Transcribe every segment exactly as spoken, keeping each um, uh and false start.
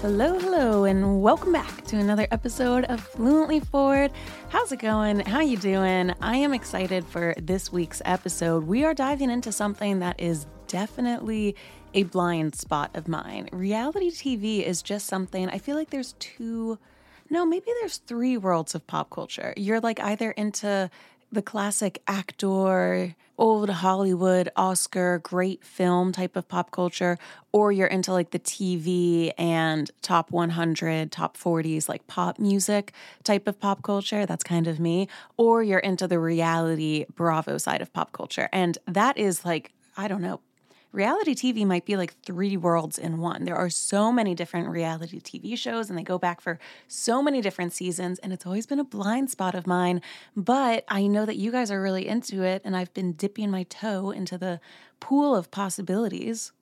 Hello, hello, and welcome back to another episode of Fluently Forward. How's it going? How you doing? I am excited for this week's episode. We are diving into something that is definitely a blind spot of mine. Reality T V is just something, I feel like there's two, no, maybe there's three worlds of pop culture. You're like either into the classic actor, old Hollywood, Oscar, great film type of pop culture, or you're into like the T V and top one hundred, top forties, like pop music type of pop culture. That's kind of me. Or you're into the reality Bravo side of pop culture. And that is like, I don't know, reality T V might be like three worlds in one. There are so many different reality T V shows and they go back for so many different seasons, and it's always been a blind spot of mine. But I know that you guys are really into it, and I've been dipping my toe into the pool of possibilities.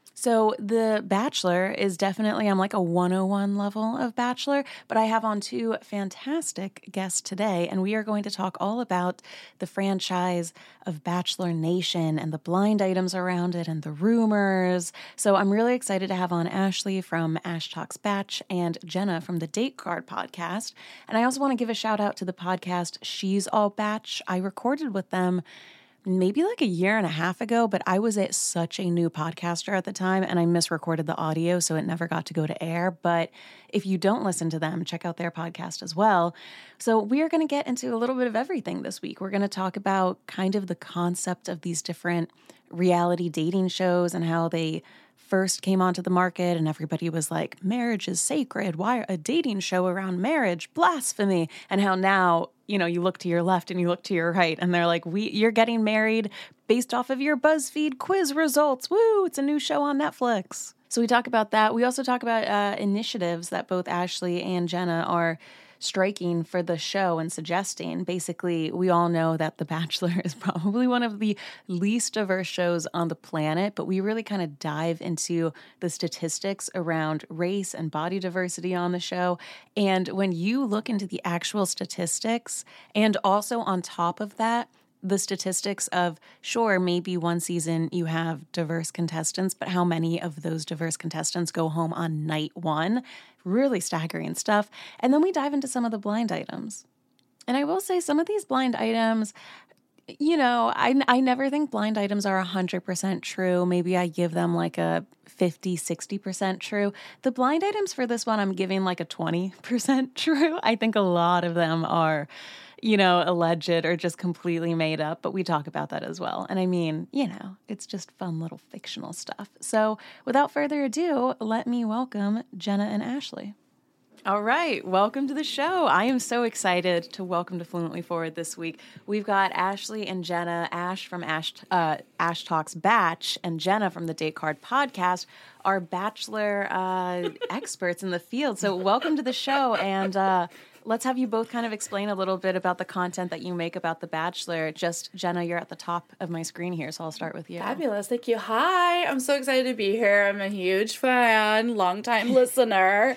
So The Bachelor is definitely, I'm like a one oh one level of Bachelor, but I have on two fantastic guests today, and we are going to talk all about the franchise of Bachelor Nation and the blind items around it and the rumors. So I'm really excited to have on Ashley from Ash Talks Batch and Jenna from the Date Card podcast. And I also want to give a shout out to the podcast She's All Batch. I recorded with them maybe like a year and a half ago, but I was at such a new podcaster at the time and I misrecorded the audio, so it never got to go to air. But if you don't listen to them, check out their podcast as well. So we are going to get into a little bit of everything this week. We're going to talk about kind of the concept of these different reality dating shows and how they first came onto the market and everybody was like, marriage is sacred. Why a dating show around marriage? Blasphemy. And how now, you know, you look to your left and you look to your right and they're like, we, you're getting married based off of your BuzzFeed quiz results. Woo, it's a new show on Netflix. So we talk about that. We also talk about uh, initiatives that both Ashley and Jenna are striking for the show and suggesting. Basically, we all know that The Bachelor is probably one of the least diverse shows on the planet, but we really kind of dive into the statistics around race and body diversity on the show. And when you look into the actual statistics, and also on top of that, the statistics of, sure, maybe one season you have diverse contestants, but how many of those diverse contestants go home on night one? Really staggering stuff. And then we dive into some of the blind items. And I will say some of these blind items, you know, I, I never think blind items are one hundred percent true. Maybe I give them like a fifty, sixty percent true. The blind items for this one, I'm giving like a twenty percent true. I think a lot of them are, you know, alleged or just completely made up, but we talk about that as well. And I mean, you know, it's just fun little fictional stuff. So without further ado, let me welcome Jenna and Ashley. All right, welcome to the show. I am so excited to welcome to Fluently Forward this week. We've got Ashley and Jenna, Ash from Ash, uh, Ash Talks Batch, and Jenna from the Date Card podcast, are Bachelor uh, experts in the field. So welcome to the show, and uh, let's have you both kind of explain a little bit about the content that you make about The Bachelor. Just, Jenna, you're at the top of my screen here, so I'll start with you. Fabulous. Thank you. Hi. I'm so excited to be here. I'm a huge fan, longtime listener.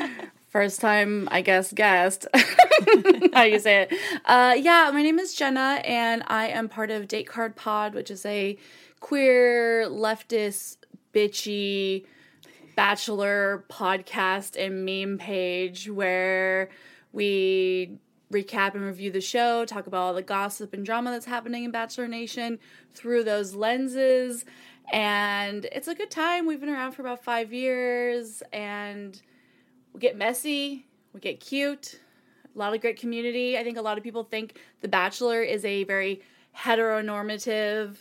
First time, I guess, guest. How you say it. Uh, yeah, my name is Jenna, and I am part of Date Card Pod, which is a queer, leftist, bitchy Bachelor podcast and meme page where we recap and review the show, talk about all the gossip and drama that's happening in Bachelor Nation through those lenses. And it's a good time. We've been around for about five years, and we get messy, we get cute, a lot of great community. I think a lot of people think The Bachelor is a very heteronormative,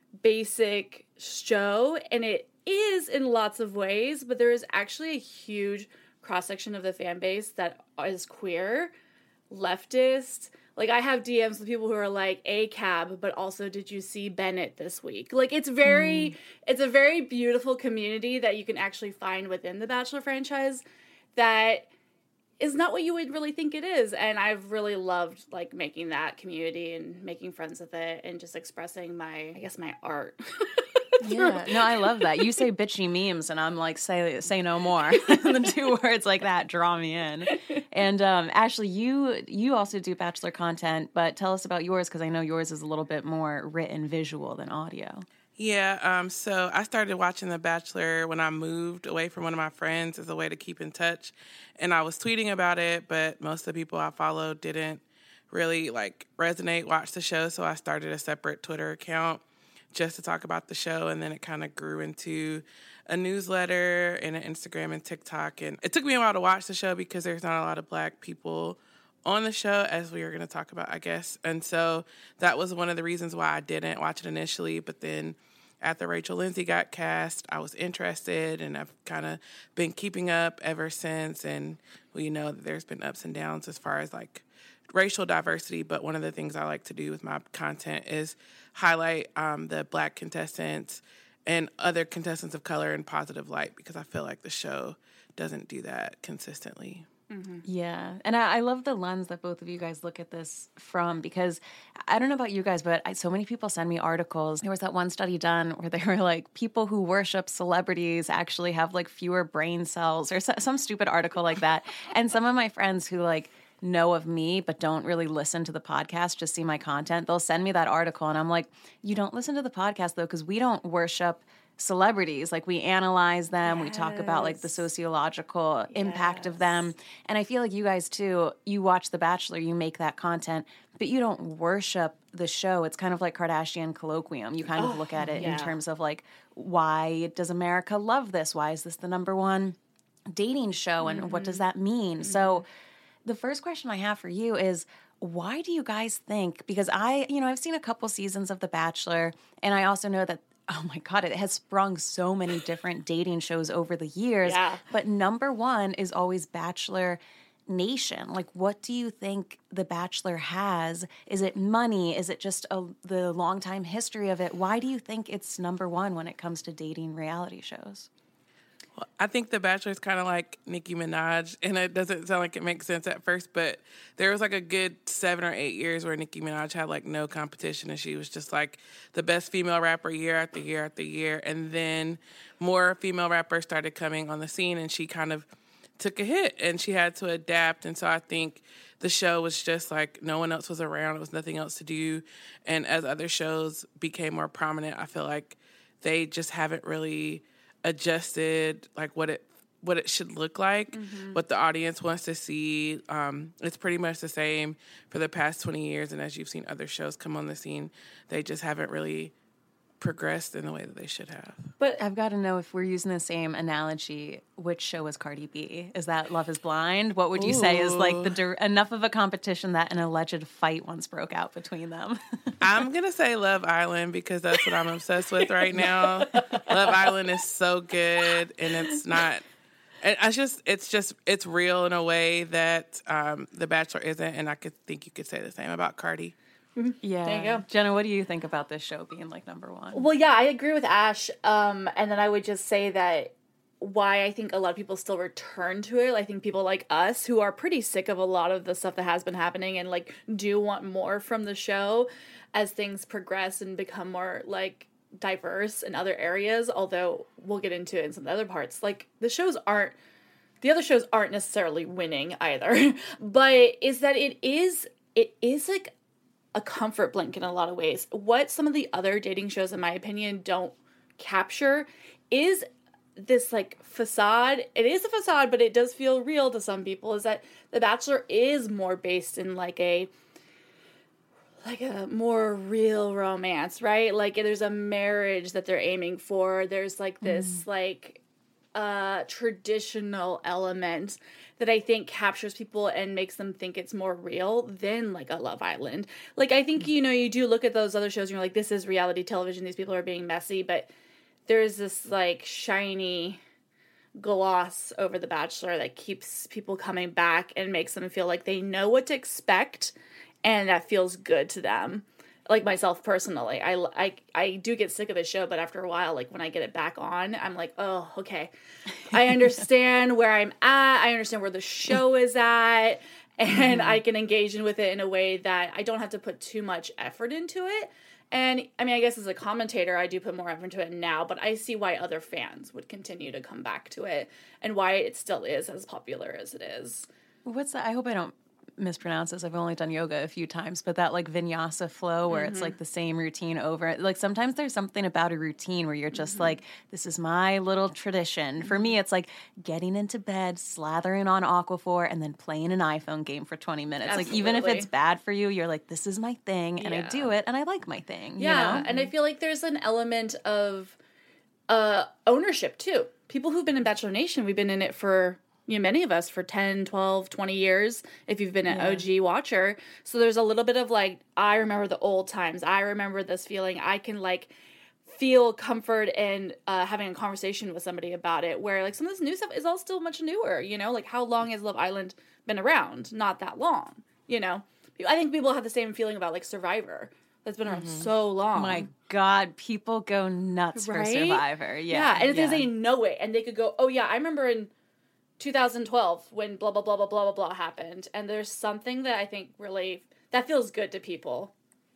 basic show, and it is in lots of ways, but there is actually a huge cross-section of the fan base that is queer, leftist. Like, I have D Ms with people who are like, A C A B, but also, did you see Bennett this week? Like, it's very, mm. it's a very beautiful community that you can actually find within the Bachelor franchise that is not what you would really think it is. And I've really loved, like, making that community and making friends with it and just expressing my, I guess, my art. Yeah, no, I love that. You say bitchy memes, and I'm like, say say no more. The two words like that draw me in. And um, Ashley, you you also do Bachelor content, but tell us about yours, because I know yours is a little bit more written visual than audio. Yeah, um, so I started watching The Bachelor when I moved away from one of my friends as a way to keep in touch. And I was tweeting about it, but most of the people I followed didn't really like resonate, watch the show. So I started a separate Twitter account just to talk about the show. And then it kind of grew into a newsletter and an Instagram and TikTok. And it took me a while to watch the show because there's not a lot of Black people on the show, as we were going to talk about, I guess. And so that was one of the reasons why I didn't watch it initially. But then after Rachel Lindsay got cast, I was interested, and I've kind of been keeping up ever since. And we know that there's been ups and downs as far as like racial diversity. But one of the things I like to do with my content is highlight um, the Black contestants and other contestants of color in positive light, because I feel like the show doesn't do that consistently. Mm-hmm. Yeah. And I, I love the lens that both of you guys look at this from, because I don't know about you guys, but I, so many people send me articles. There was that one study done where they were like, people who worship celebrities actually have like fewer brain cells, or so, some stupid article like that. And some of my friends who like know of me but don't really listen to the podcast, just see my content, they'll send me that article and I'm like, you don't listen to the podcast though, because we don't worship celebrities. Like, we analyze them, yes. we talk about like the sociological yes. impact of them. And I feel like you guys too, you watch The Bachelor, you make that content, but you don't worship the show. It's kind of like Kardashian colloquium. You kind oh, of look at it yeah. in terms of like, why does America love this? Why is this the number one dating show? And mm-hmm. what does that mean? Mm-hmm. So the first question I have for you is, why do you guys think, because I, you know, I've seen a couple seasons of The Bachelor, and I also know that, oh my God, it has sprung so many different dating shows over the years. Yeah. But number one is always Bachelor Nation. Like, what do you think The Bachelor has? Is it money? Is it just a, the long time history of it? Why do you think it's number one when it comes to dating reality shows? Well, I think The Bachelor is kind of like Nicki Minaj, and it doesn't sound like it makes sense at first, but there was like a good seven or eight years where Nicki Minaj had like no competition, and she was just like the best female rapper year after year after year. And then more female rappers started coming on the scene, and she kind of took a hit, and she had to adapt. And so I think the show was just like no one else was around. There was nothing else to do. And as other shows became more prominent, I feel like they just haven't really adjusted like what it what it should look like, mm-hmm. what the audience wants to see. Um, it's pretty much the same for the past twenty years, and as you've seen other shows come on the scene, they just haven't really progressed in the way that they should have. But I've got to know, if we're using the same analogy, which show is Cardi B? Is that Love is Blind? What would you Ooh. say is like the dir- enough of a competition that an alleged fight once broke out between them? I'm going to say Love Island, because that's what I'm obsessed with right now. Love Island is so good, and it's not... And I just, it's just, it's real in a way that um, The Bachelor isn't, and I could think you could say the same about Cardi. Yeah. There you go. Jenna, what do you think about this show being like number one? Well, yeah, I agree with Ash. Um, and then I would just say that why I think a lot of people still return to it. I think people like us who are pretty sick of a lot of the stuff that has been happening and like do want more from the show as things progress and become more like diverse in other areas. Although we'll get into it in some other parts. Like the shows aren't, the other shows aren't necessarily winning either. But is that it is, it is like a comfort blanket in a lot of ways. What some of the other dating shows, in my opinion, don't capture is this like facade. It is a facade, but it does feel real to some people, is that The Bachelor is more based in like a like a more real romance, right? Like there's a marriage that they're aiming for. There's like this mm. like uh traditional element that I think captures people and makes them think it's more real than like a Love Island. Like I think, you know, you do look at those other shows and you're like, this is reality television, these people are being messy, but there's this like shiny gloss over The Bachelor that keeps people coming back and makes them feel like they know what to expect, and that feels good to them. Like myself personally, I, I, I do get sick of the show, but after a while, like when I get it back on, I'm like, oh, okay. I understand where I'm at. I understand where the show is at. And mm-hmm. I can engage in with it in a way that I don't have to put too much effort into it. And I mean, I guess as a commentator, I do put more effort into it now, but I see why other fans would continue to come back to it and why it still is as popular as it is. What's that? I hope I don't mispronounce this. I've only done yoga a few times, but that like vinyasa flow where mm-hmm. it's like the same routine over. Like sometimes there's something about a routine where you're just mm-hmm. like, this is my little tradition. Mm-hmm. For me, it's like getting into bed, slathering on Aquaphor, and then playing an iPhone game for twenty minutes. Absolutely. Like even if it's bad for you, you're like, this is my thing, and yeah. I do it, and I like my thing. Yeah, you know? And I feel like there's an element of uh, ownership too. People who've been in Bachelor Nation, we've been in it for, you know, many of us for ten, twelve, twenty years, if you've been an yeah. O G watcher. So there's a little bit of like, I remember the old times. I remember this feeling. I can like feel comfort in uh, having a conversation with somebody about it, where like some of this new stuff is all still much newer, you know? Like how long has Love Island been around? Not that long, you know? I think people have the same feeling about like Survivor. That's been around mm-hmm. so long. My God, people go nuts right? for Survivor. Yeah. Yeah, and if yeah. they know it, and they could go, oh yeah, I remember in two thousand twelve when blah, blah, blah, blah, blah, blah, blah happened. And there's something that I think really, that feels good to people.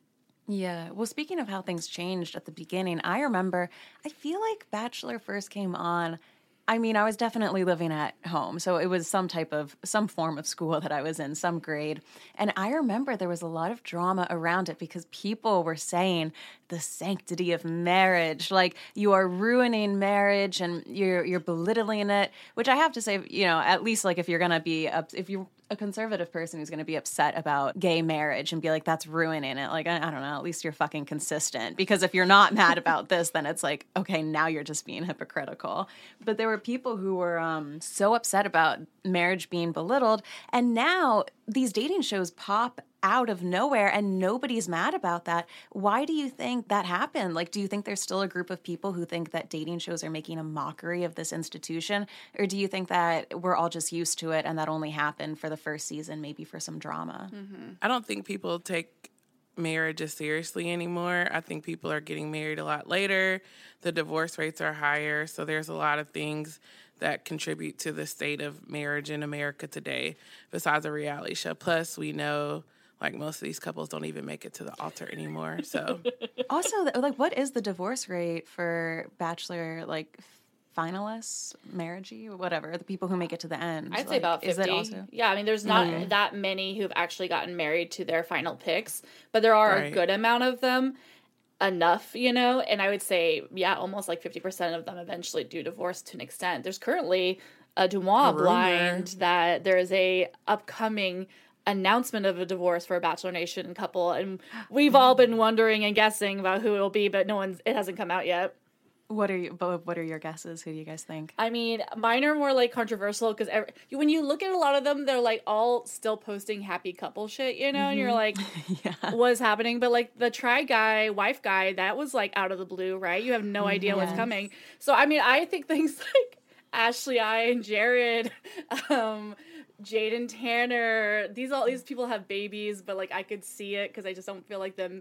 Yeah. Well, speaking of how things changed at the beginning, I remember, I feel like Bachelor first came on, I mean, I was definitely living at home, so it was some type of, some form of school that I was in, some grade. And I remember there was a lot of drama around it because people were saying the sanctity of marriage, like you are ruining marriage and you're you're belittling it, which I have to say, you know, at least like if you're going to be, up, if you a conservative person who's going to be upset about gay marriage and be like, that's ruining it. Like, I, I don't know, at least you're fucking consistent. Because if you're not mad about this, then it's like, okay, now you're just being hypocritical. But there were people who were um, so upset about marriage being belittled. And now these dating shows pop out of nowhere and nobody's mad about that. Why do you think that happened? Like, do you think there's still a group of people who think that dating shows are making a mockery of this institution? Or do you think that we're all just used to it and that only happened for the first season, maybe for some drama? Mm-hmm. I don't think people take marriage as seriously anymore. I think people are getting married a lot later. The divorce rates are higher. So there's a lot of things that contribute to the state of marriage in America today besides a reality show. Plus, we know like most of these couples don't even make it to the altar anymore. So also, like, what is the divorce rate for Bachelor, like, finalists, marriagey, whatever, the people who make it to the end? I'd like, say about fifty. Is it also? Yeah, I mean, there's not mm. that many who've actually gotten married to their final picks, but there are right. a good amount of them. Enough, you know, and I would say, yeah, almost like fifty percent of them eventually do divorce to an extent. There's currently a Deuxmoi blind that there is a upcoming announcement of a divorce for a Bachelor Nation couple, and we've all been wondering and guessing about who it'll be, but no one's, it hasn't come out yet. What are you, but what are your guesses? Who do you guys think? I mean, mine are more like controversial because when you look at a lot of them, they're like all still posting happy couple shit, you know, mm-hmm. and you're like, yeah. what's happening? But like the try guy, wife guy, that was like out of the blue, right? You have no idea yes. what's coming. So, I mean, I think things like Ashley I and Jared, um, Jade and Tanner, these all these people have babies, but like I could see it because I just don't feel like them.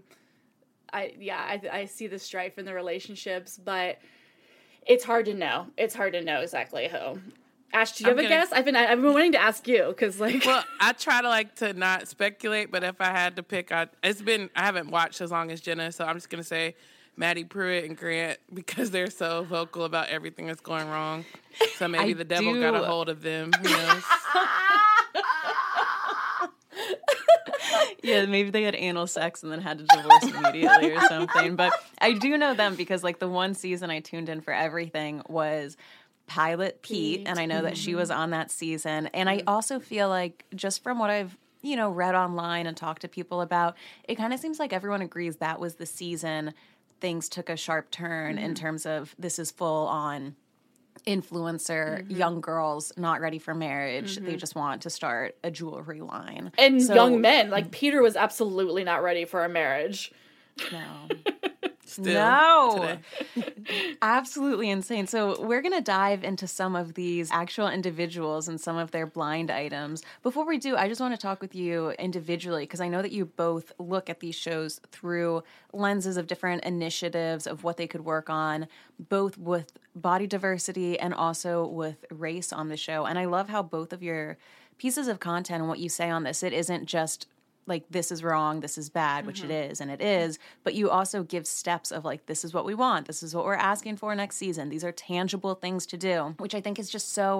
I yeah, I I see the strife in the relationships, but it's hard to know. It's hard to know exactly who. Ash, do you I'm have a gonna, guess? I've been I've been wanting to ask you because like. Well, I try to like to not speculate, but if I had to pick, I it's been I haven't watched as long as Jenna, so I'm just gonna say Maddie Pruitt and Grant because they're so vocal about everything that's going wrong. So maybe I the devil do. got a hold of them. Who knows? Yeah, maybe they had anal sex and then had to divorce immediately or something. But I do know them because, like, the one season I tuned in for everything was Pilot Pete, Pete. and I know mm-hmm. that she was on that season. And I also feel like, just from what I've, you know, read online and talked to people about, it kind of seems like everyone agrees that was the season things took a sharp turn mm-hmm. in terms of this is full on influencer, mm-hmm. young girls not ready for marriage. Mm-hmm. They just want to start a jewelry line. And so, young men. Like, Peter was absolutely not ready for a marriage. No. Still no. Absolutely insane. So we're going to dive into some of these actual individuals and some of their blind items. Before we do, I just want to talk with you individually because I know that you both look at these shows through lenses of different initiatives of what they could work on, both with body diversity and also with race on the show. And I love how both of your pieces of content and what you say on this, it isn't just like, this is wrong, this is bad, which mm-hmm. it is, and it is, but you also give steps of, like, this is what we want, this is what we're asking for next season, these are tangible things to do, which I think is just so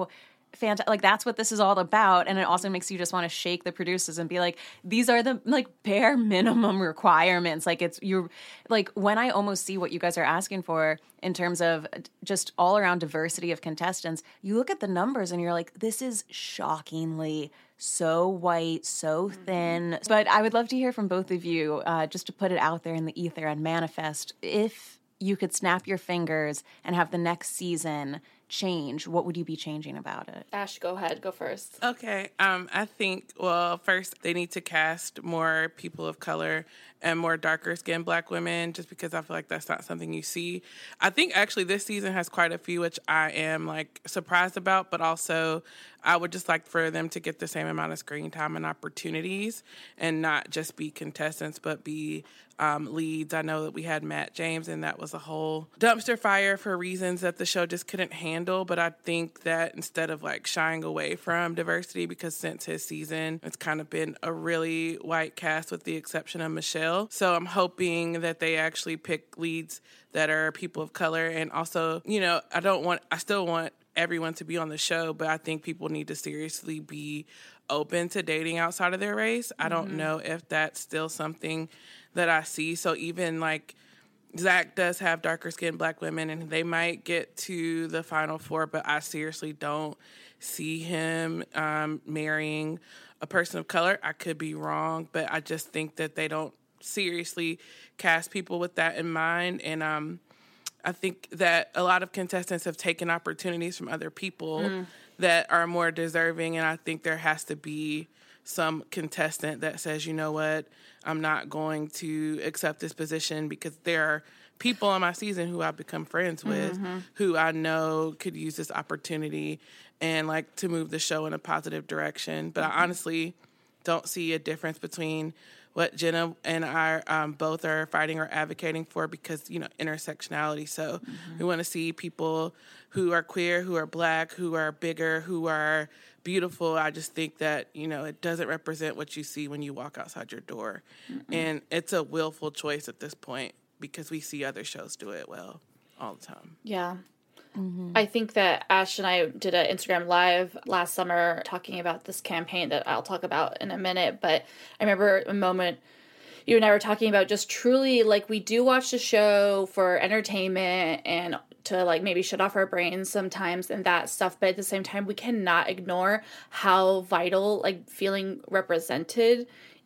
Fant- like that's what this is all about, and it also makes you just want to shake the producers and be like, these are the like bare minimum requirements. Like it's you're like when I almost see what you guys are asking for in terms of just all around diversity of contestants, you look at the numbers and you're like, this is shockingly so white, so thin. Mm-hmm. But I would love to hear from both of you, uh, just to put it out there in the ether and manifest, if you could snap your fingers and have the next season change, what would you be changing about it? Ash, go ahead. Go first. Okay. Um, I think, well, first, they need to cast more people of color and more darker-skinned Black women, just because I feel like that's not something you see. I think, actually, this season has quite a few, which I am, like, surprised about, but also I would just like for them to get the same amount of screen time and opportunities and not just be contestants, but be um, leads. I know that we had Matt James, and that was a whole dumpster fire for reasons that the show just couldn't handle. But I think that instead of like shying away from diversity, because since his season, it's kind of been a really white cast with the exception of Michelle. So I'm hoping that they actually pick leads that are people of color. And also, you know, I don't want, I still want everyone to be on the show, but I think people need to seriously be open to dating outside of their race. I don't mm-hmm. know if that's still something that I see. So even like Zach does have darker skinned Black women and they might get to the final four, but I seriously don't see him um, marrying a person of color. I could be wrong, but I just think that they don't seriously cast people with that in mind. And um, I think that a lot of contestants have taken opportunities from other people mm. that are more deserving, and I think there has to be some contestant that says, you know what, I'm not going to accept this position, because there are people on my season who I've become friends with mm-hmm. who I know could use this opportunity and like to move the show in a positive direction. But mm-hmm. I honestly don't see a difference between what Jenna and I um, both are fighting or advocating for, because, you know, intersectionality. So mm-hmm. we want to see people who are queer, who are Black, who are bigger, who are beautiful. I just think that, you know, it doesn't represent what you see when you walk outside your door. Mm-mm. And it's a willful choice at this point, because we see other shows do it well all the time. Yeah. Mm-hmm. I think that Ash and I did an Instagram Live last summer talking about this campaign that I'll talk about in a minute. But I remember a moment you and I were talking about just truly, like, we do watch the show for entertainment and to, like, maybe shut off our brains sometimes and that stuff. But at the same time, we cannot ignore how vital, like, feeling represented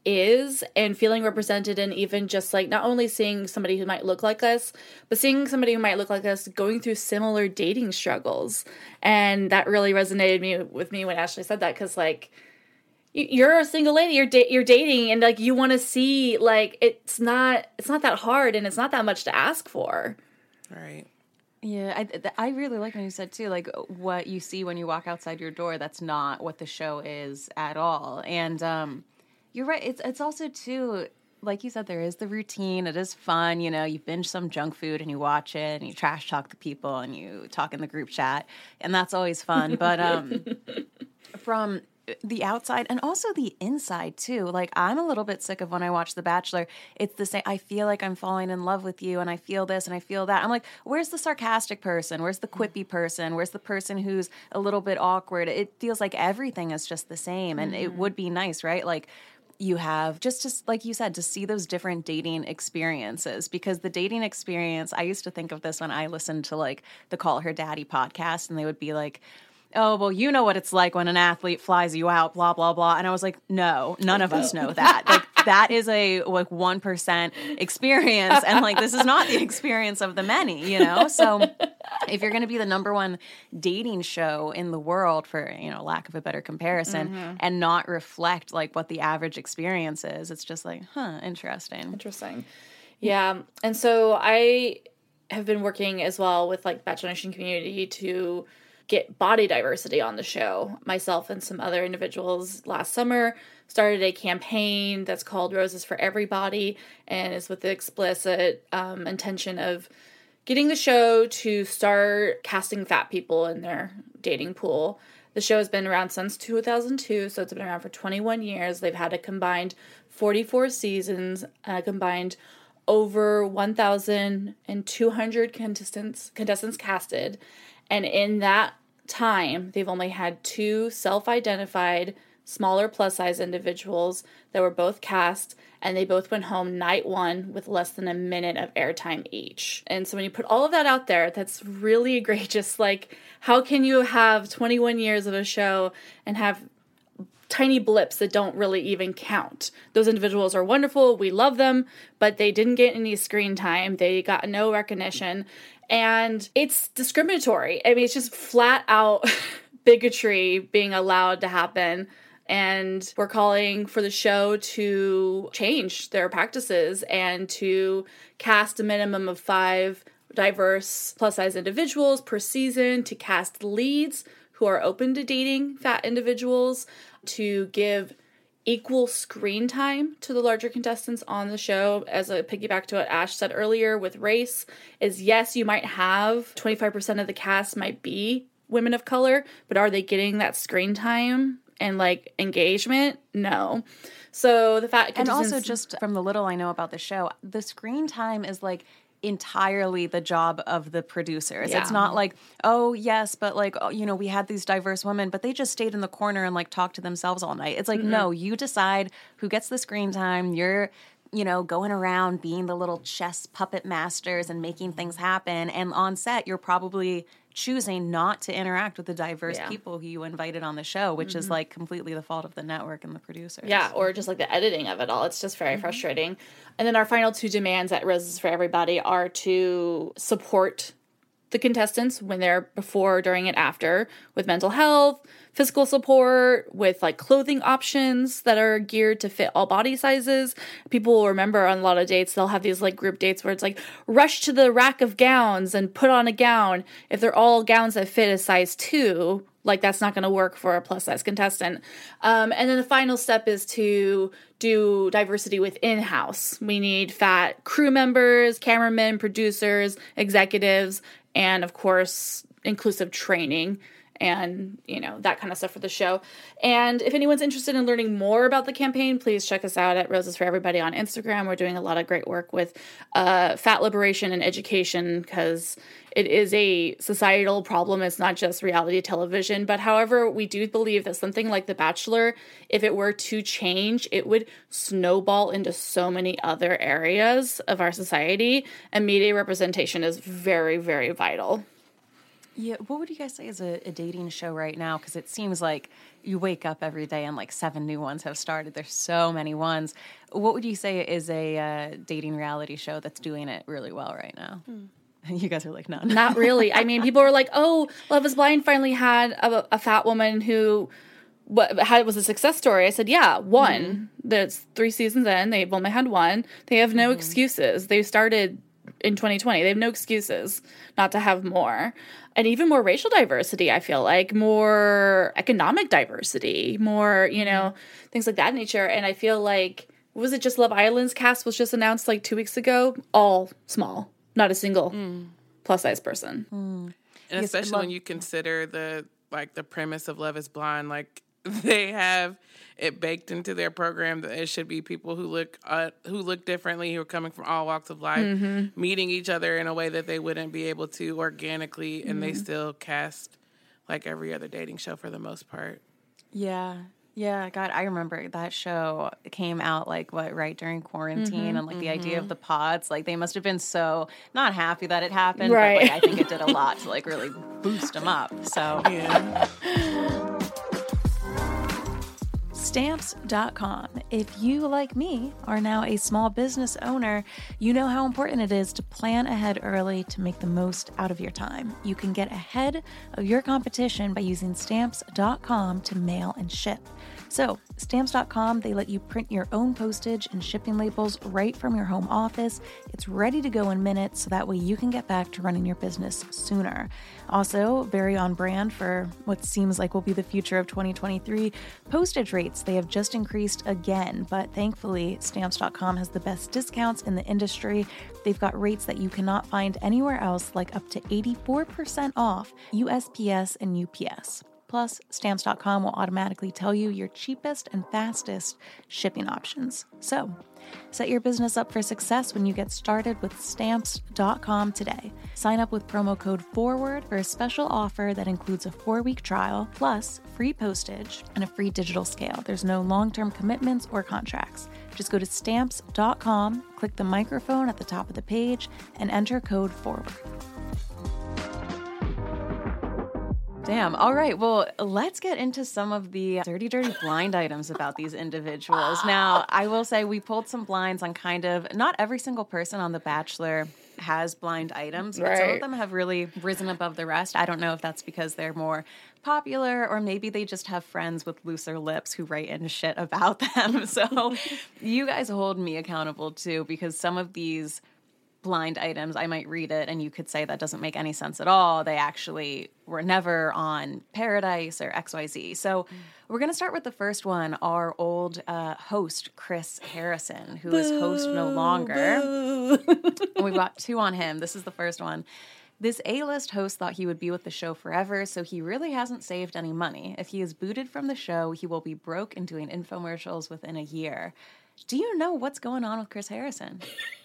is, and feeling represented in even just like not only seeing somebody who might look like us, but seeing somebody who might look like us going through similar dating struggles. And that really resonated me with me when Ashley said that, because like you're a single lady, you're da- you're dating, and like you want to see, like, it's not it's not that hard, and it's not that much to ask for. Right. Yeah, I, I really like when you said, too, like, what you see when you walk outside your door, that's not what the show is at all. And um you're right. It's it's also, too, like you said, there is the routine. It is fun. You know, you binge some junk food and you watch it and you trash talk the people and you talk in the group chat. And that's always fun. But um, from the outside and also the inside, too, like, I'm a little bit sick of when I watch The Bachelor. It's the same. I feel like I'm falling in love with you and I feel this and I feel that. I'm like, where's the sarcastic person? Where's the quippy person? Where's the person who's a little bit awkward? It feels like everything is just the same. And mm-hmm. it would be nice, right? Like, you have just, just like you said, to see those different dating experiences, because the dating experience, I used to think of this when I listened to like the Call Her Daddy podcast, and they would be like, oh, well, you know what it's like when an athlete flies you out, blah, blah, blah. And I was like, no, none of us know that. Like, that is a like one percent experience. And like, this is not the experience of the many, you know? So if you're going to be the number one dating show in the world, for, you know, lack of a better comparison, mm-hmm. and not reflect like what the average experience is, it's just like, huh, interesting. Interesting. Yeah. And so I have been working as well with like Bachelor Nation community to get body diversity on the show. Myself and some other individuals last summer started a campaign that's called Roses for Everybody, and is with the explicit um, intention of getting the show to start casting fat people in their dating pool. The show has been around since two thousand two, so it's been around for twenty-one years. They've had a combined forty-four seasons, uh, combined over one thousand two hundred contestants contestants casted. And in that time, they've only had two self-identified smaller plus-size individuals that were both cast, and they both went home night one with less than a minute of airtime each. And so when you put all of that out there, that's really egregious. Like, how can you have twenty-one years of a show and have tiny blips that don't really even count? Those individuals are wonderful. We love them, but they didn't get any screen time. They got no recognition. And it's discriminatory. I mean, it's just flat out bigotry being allowed to happen. And we're calling for the show to change their practices and to cast a minimum of five diverse plus-size individuals per season, to cast leads who are open to dating fat individuals, to give equal screen time to the larger contestants on the show. As a piggyback to what Ash said earlier with race, is yes, you might have twenty-five percent of the cast might be women of color, but are they getting that screen time and like engagement? No. So the fact, and also just from the little I know about the show, the screen time is like entirely the job of the producers. Yeah. It's not like, oh yes, but like, oh, you know, we had these diverse women, but they just stayed in the corner and like talked to themselves all night. It's like, mm-hmm. no, you decide who gets the screen time. You're, you know, going around being the little chess puppet masters and making things happen. And on set, you're probably choosing not to interact with the diverse yeah. people who you invited on the show, which mm-hmm. is like completely the fault of the network and the producers. Yeah, or just like the editing of it all. It's just very mm-hmm. frustrating. And then our final two demands at Roses for Everybody are to support the contestants when they're before, during, and after with mental health, physical support, with like clothing options that are geared to fit all body sizes. People will remember on a lot of dates, they'll have these like group dates where it's like rush to the rack of gowns and put on a gown. If they're all gowns that fit a size two, like that's not going to work for a plus size contestant. Um, and then the final step is to do diversity within house. We need fat crew members, cameramen, producers, executives, and of course, inclusive training and, you know, that kind of stuff for the show. And if anyone's interested in learning more about the campaign, please check us out at Roses for Everybody on Instagram. We're doing a lot of great work with uh, fat liberation and education, because it is a societal problem. It's not just reality television. But however, we do believe that something like The Bachelor, if it were to change, it would snowball into so many other areas of our society. And media representation is very, very vital. Yeah, what would you guys say is a, a dating show right now? Because it seems like you wake up every day and like seven new ones have started. There's so many ones. What would you say is a uh, dating reality show that's doing it really well right now? Hmm. You guys are like, none. Not really. I mean, people are like, oh, Love is Blind finally had a, a fat woman who what had was a success story. I said, yeah, one. Mm-hmm. That's three seasons in. They've only had one. They have no mm-hmm. excuses. They started in twenty twenty. They have no excuses not to have more. And even more racial diversity, I feel like. More economic diversity. More, you know, things like that nature. And I feel like, what was it, just Love Island's cast was just announced like two weeks ago? All small. Not a single mm. plus-size person. Mm. And especially love- when you consider the, like, the premise of Love is Blind, like, they have it baked into their program that it should be people who look uh, who look differently, who are coming from all walks of life, mm-hmm. meeting each other in a way that they wouldn't be able to organically, and mm-hmm. they still cast like every other dating show for the most part. Yeah. Yeah, God, I remember that show came out like what right during quarantine, mm-hmm, and like mm-hmm. the idea of the pods, like they must have been so not happy that it happened, right. but like I think it did a lot to like really boost them up. So yeah. Stamps dot com. If you, like me, are now a small business owner, you know how important it is to plan ahead early to make the most out of your time. You can get ahead of your competition by using Stamps dot com to mail and ship. So, Stamps dot com, they let you print your own postage and shipping labels right from your home office. It's ready to go in minutes, so that way you can get back to running your business sooner. Also, very on brand for what seems like will be the future of twenty twenty-three, postage rates, they have just increased again, but thankfully, Stamps dot com has the best discounts in the industry. They've got rates that you cannot find anywhere else, like up to eighty-four percent off U S P S and U P S. Plus, Stamps dot com will automatically tell you your cheapest and fastest shipping options. So, set your business up for success when you get started with Stamps dot com today. Sign up with promo code FORWARD for a special offer that includes a four-week trial, plus free postage and a free digital scale. There's no long-term commitments or contracts. Just go to Stamps dot com, click the microphone at the top of the page, and enter code FORWARD. Damn. All right. Well, let's get into some of the dirty, dirty blind items about these individuals. Now, I will say we pulled some blinds on kind of, not every single person on The Bachelor has blind items, but right. some of them have really risen above the rest. I don't know if that's because they're more popular or maybe they just have friends with looser lips who write in shit about them. So you guys hold me accountable too, because some of these blind items, I might read it and you could say that doesn't make any sense at all. They actually were never on Paradise or X Y Z. So we're going to start with the first one, our old uh, host, Chris Harrison, who is host no longer. And we got two on him. This is the first one. This A-list host thought he would be with the show forever, so he really hasn't saved any money. If he is booted from the show, he will be broke and doing infomercials within a year. Do you know what's going on with Chris Harrison?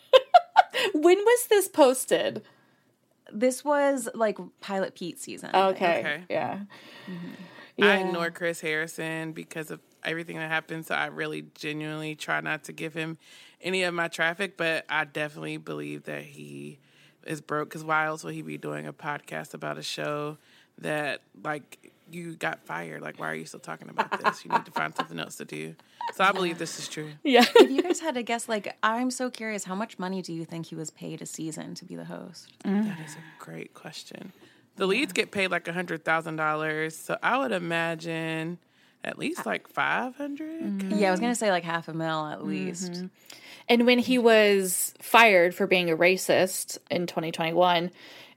When was this posted? This was like Pilot Pete season. Okay. Okay. Yeah. Mm-hmm. yeah. I ignore Chris Harrison because of everything that happened, so I really genuinely try not to give him any of my traffic, but I definitely believe that he is broke, because why else would he be doing a podcast about a show that, like, you got fired? Like, why are you still talking about this? You need to find something else to do. So I believe this is true. Yeah. If you guys had to guess, like, I'm so curious, how much money do you think he was paid a season to be the host? Mm. That is a great question. The leads get paid like one hundred thousand dollars, so I would imagine at least like five hundred thousand dollars. Yeah, I was going to say like half a mil at least. Mm-hmm. And when he was fired for being a racist in twenty twenty-one,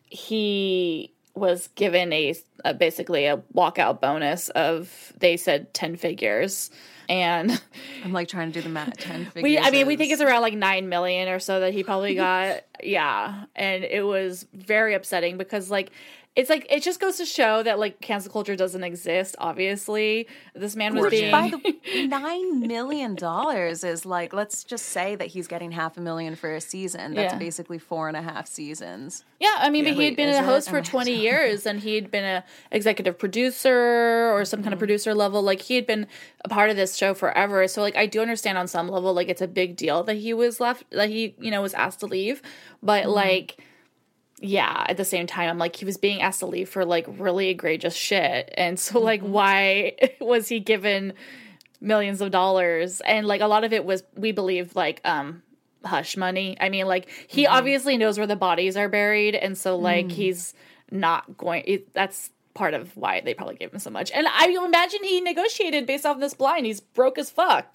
he was given a, a basically a walkout bonus of, they said, ten figures. And I'm like trying to do the math. ten figures. we, I mean, is... we think it's around like nine million or so that he probably got. Yeah. And it was very upsetting because, like, it's like, it just goes to show that, like, cancel culture doesn't exist, obviously. This man was being... By the nine million dollars is like, let's just say that he's getting half a million for a season. That's Yeah. basically four and a half seasons. Yeah, I mean, Yeah. but he had Wait, been is a host it? for Oh, twenty years, and he had been a executive producer or some Mm-hmm. kind of producer level. Like, he had been a part of this show forever. So, like, I do understand on some level, like, it's a big deal that he was left, that he, you know, was asked to leave. But, Mm-hmm. like... yeah, at the same time, I'm like, he was being asked to leave for, like, really egregious shit. And so, like, Mm-hmm. why was he given millions of dollars? And, like, a lot of it was, we believe, like, um, hush money. I mean, like, he Mm-hmm. obviously knows where the bodies are buried. And so, like, Mm. he's not going, it, that's part of why they probably gave him so much. And I imagine he negotiated based off this blind. He's broke as fuck.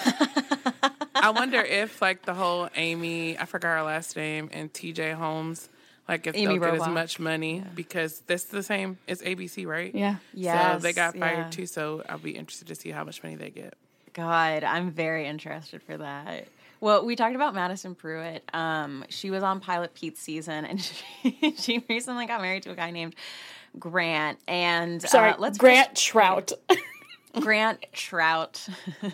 I wonder if, like, the whole Amy, I forgot her last name, and T J Holmes, like, if Amy they'll get as Robach. much money, because that's the same, it's A B C, right? Yeah. Yes, So they got fired yeah. too, so I'll be interested to see how much money they get. God, I'm very interested for that. Well, we talked about Madison Pruitt. Um, she was on Pilot Pete's season, and she, she recently got married to a guy named Grant. And Sorry, uh, let's Grant first- Trout. Grant Trout.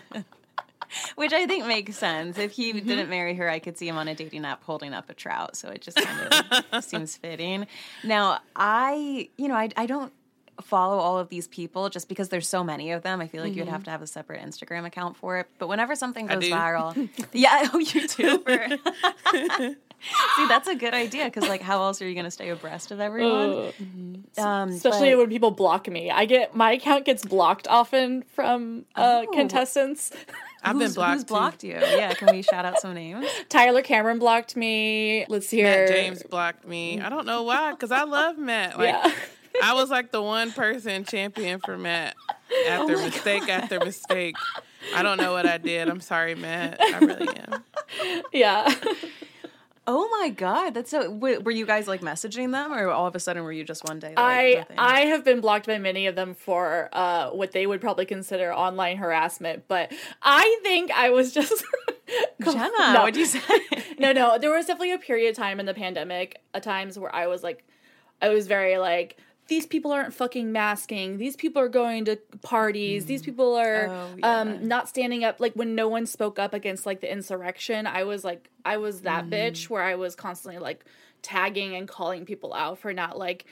Which I think makes sense. If he Mm-hmm. didn't marry her, I could see him on a dating app holding up a trout. So it just kind of seems fitting. Now, I, you know, I, I don't follow all of these people just because there's so many of them. I feel like you'd have to have a separate Instagram account for it. But whenever something I goes do. viral, yeah, oh, you do. For... See, that's a good idea because, like, how else are you going to stay abreast of everyone? Um, Especially but- when people block me. I get my account gets blocked often from uh, Oh. contestants. I've who's, been blocked Who's too. blocked you? Yeah, can we shout out some names? Tyler Cameron blocked me. Let's see Matt here. James blocked me. I don't know why, because I love Matt. Like, Yeah. I was like the one person champion for Matt after mistake after mistake. I don't know what I did. I'm sorry, Matt. I really am. Yeah. Oh my God, that's so. W- were you guys like messaging them, or all of a sudden were you just one day? Like, I nothing? I have been blocked by many of them for uh, what they would probably consider online harassment, but I think I was just Jenna, No. what'd you say? no, no. There was definitely a period of time in the pandemic, at times where I was like, I was very like, these people aren't fucking masking. These people are going to parties. Mm. These people are oh, yeah. um, not standing up. Like, when no one spoke up against, like, the insurrection, I was, like, I was that mm. bitch where I was constantly, like, tagging and calling people out for not, like,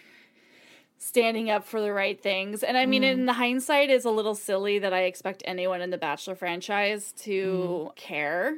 standing up for the right things. And I mean, mm. in the hindsight, it's a little silly that I expect anyone in the Bachelor franchise to mm. care.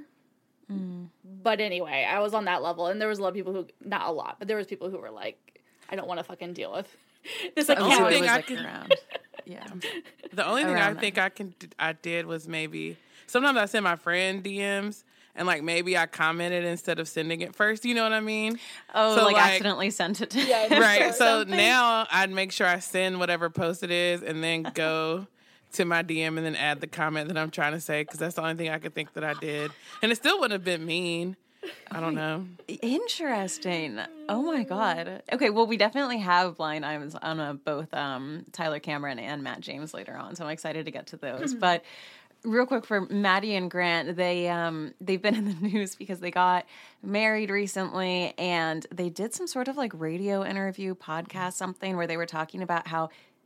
Mm. But anyway, I was on that level, and there was a lot of people who, not a lot, but there was people who were like, I don't want to fucking deal with this. The only thing I like can, around. Yeah. The only thing Around I think I can, I did was maybe, sometimes I send my friend D Ms, and, like, maybe I commented instead of sending it first. You know what I mean? Oh, so, like, like, accidentally sent it to yeah, right. So something. Now I'd make sure I send whatever post it is and then go to my D M and then add the comment that I'm trying to say, because that's the only thing I could think that I did. And it still wouldn't have been mean. I don't know. Interesting. Oh, my God. Okay, well, we definitely have blind items on uh, both um, Tyler Cameron and Matt James later on, so I'm excited to get to those. But real quick for Maddie and Grant, they um they've been in the news because they got married recently, and they did some sort of like radio interview, podcast, something where they were talking about how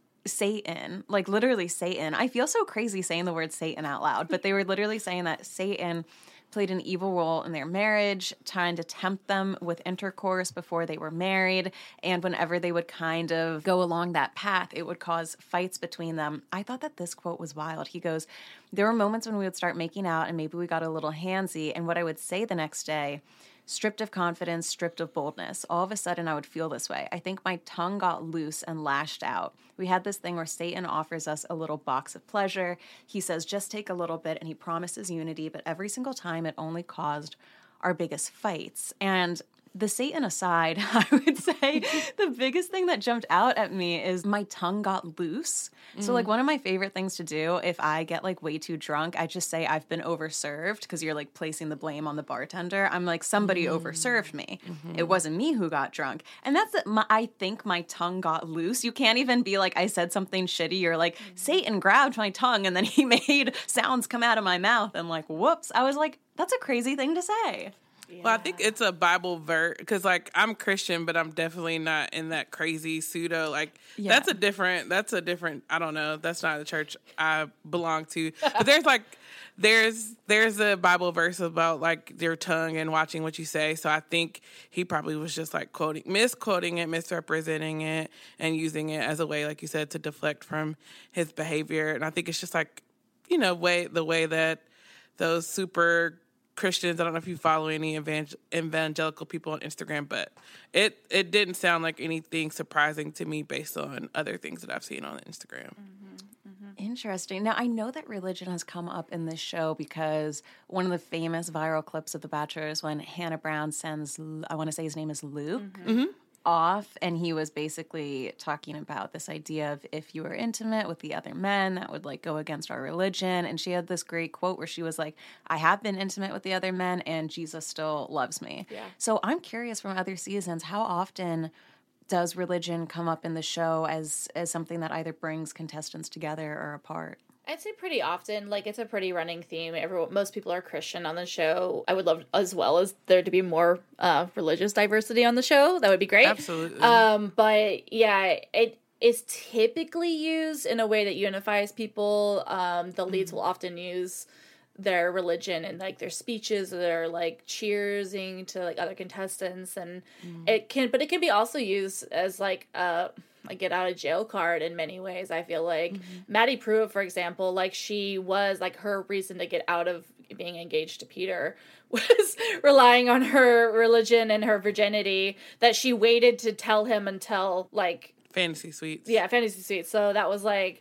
Satan, like literally Satan, I feel so crazy saying the word Satan out loud, but they were literally saying that Satan played an evil role in their marriage, trying to tempt them with intercourse before they were married. And whenever they would kind of go along that path, it would cause fights between them. I thought that this quote was wild. He goes, there were moments when we would start making out and maybe we got a little handsy. And what I would say the next day, stripped of confidence, stripped of boldness. All of a sudden, I would feel this way. I think my tongue got loose and lashed out. We had this thing where Satan offers us a little box of pleasure. He says, just take a little bit, and he promises unity, but every single time it only caused our biggest fights. And the Satan aside, I would say the biggest thing that jumped out at me is my tongue got loose. Mm. So like one of my favorite things to do if I get like way too drunk, I just say I've been overserved, because you're like placing the blame on the bartender. I'm like, somebody mm. overserved me. Mm-hmm. It wasn't me who got drunk. And that's, my, I think my tongue got loose. You can't even be like, I said something shitty. You're like, mm. Satan grabbed my tongue and then he made sounds come out of my mouth and like, whoops. I was like, that's a crazy thing to say. Yeah. Well, I think it's a Bible verse, because, like, I'm Christian, but I'm definitely not in that crazy pseudo, like, yeah. that's a different, that's a different, I don't know, that's not the church I belong to. But there's, like, there's, there's a Bible verse about, like, your tongue and watching what you say. So I think he probably was just, like, quoting, misquoting it, misrepresenting it, and using it as a way, like you said, to deflect from his behavior. And I think it's just, like, you know, way the way that those super Christians, I don't know if you follow any evangel- evangelical people on Instagram, but it, it didn't sound like anything surprising to me based on other things that I've seen on Instagram. Mm-hmm, mm-hmm. Interesting. Now, I know that religion has come up in this show because one of the famous viral clips of The Bachelor is when Hannah Brown sends, I want to say his name is Luke, mm-hmm. Mm-hmm. off, and he was basically talking about this idea of if you were intimate with the other men, that would like go against our religion. And she had this great quote where she was like, I have been intimate with the other men and Jesus still loves me. Yeah. So I'm curious, from other seasons, how often does religion come up in the show as as something that either brings contestants together or apart? I'd say pretty often. Like, it's a pretty running theme. Everyone, most people are Christian on the show. I would love, as well as there to be more uh, religious diversity on the show. That would be great. Absolutely. Um, but yeah, it is typically used in a way that unifies people. Um, the leads mm-hmm. will often use their religion in like their speeches, or their like cheersing to like other contestants, and mm-hmm. it can, but it can be also used as like a like get out of jail card in many ways. I feel like mm-hmm. Maddie Pruitt, for example, like she was like her reason to get out of being engaged to Peter was relying on her religion and her virginity, that she waited to tell him until like Fantasy Suites. Yeah, Fantasy Suites. So that was like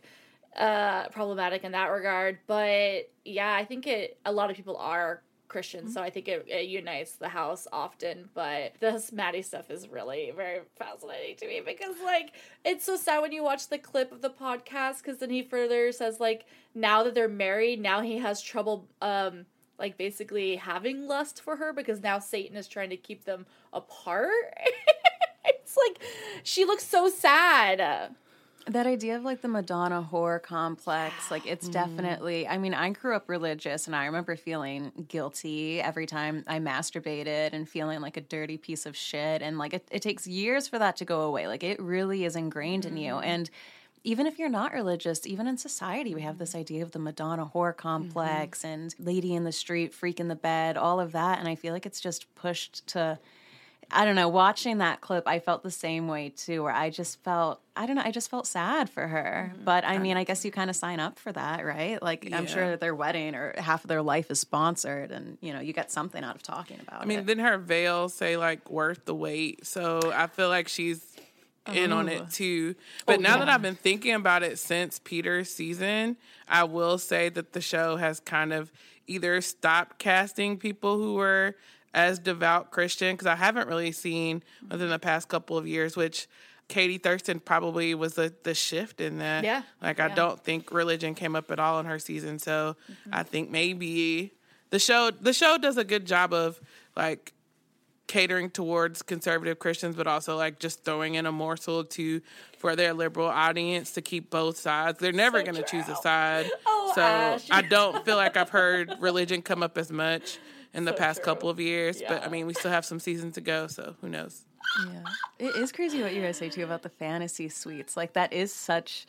uh problematic in that regard. But yeah, I think it a lot of people are Christian, mm-hmm. so I think it, it unites the house often. But this Maddie stuff is really very fascinating to me, because like it's so sad when you watch the clip of the podcast, because then he further says like now that they're married, now he has trouble um like basically having lust for her, because now Satan is trying to keep them apart. It's like she looks so sad. That idea of like the Madonna whore complex, like it's mm. definitely, I mean, I grew up religious and I remember feeling guilty every time I masturbated and feeling like a dirty piece of shit. And like it, it takes years for that to go away. Like it really is ingrained mm. in you. And even if you're not religious, even in society, we have this idea of the Madonna whore complex mm-hmm. and lady in the street, freak in the bed, all of that. And I feel like it's just pushed to, I don't know, watching that clip, I felt the same way too, where I just felt, I don't know, I just felt sad for her. Mm-hmm. But I mean, I guess you kind of sign up for that, right? Like, yeah. I'm sure that their wedding or half of their life is sponsored and, you know, you get something out of talking about it. I mean, it. Didn't her veil say, like, worth the wait? So I feel like she's in oh. on it too. But oh, now yeah. that I've been thinking about it since Peter's season, I will say that the show has kind of either stopped casting people who were as devout Christian, because I haven't really seen within the past couple of years, which Katie Thurston probably was the, the shift in that. Yeah. Like, yeah. I don't think religion came up at all in her season. So mm-hmm. I think maybe the show the show does a good job of, like, catering towards conservative Christians, but also like just throwing in a morsel to for their liberal audience to keep both sides. They're never so going to choose a side. Oh, so Ash. I don't feel like I've heard religion come up as much in the so past true. couple of years. Yeah. But I mean, we still have some season to go, so who knows? Yeah. It is crazy what you guys say too about the fantasy suites. Like that is such,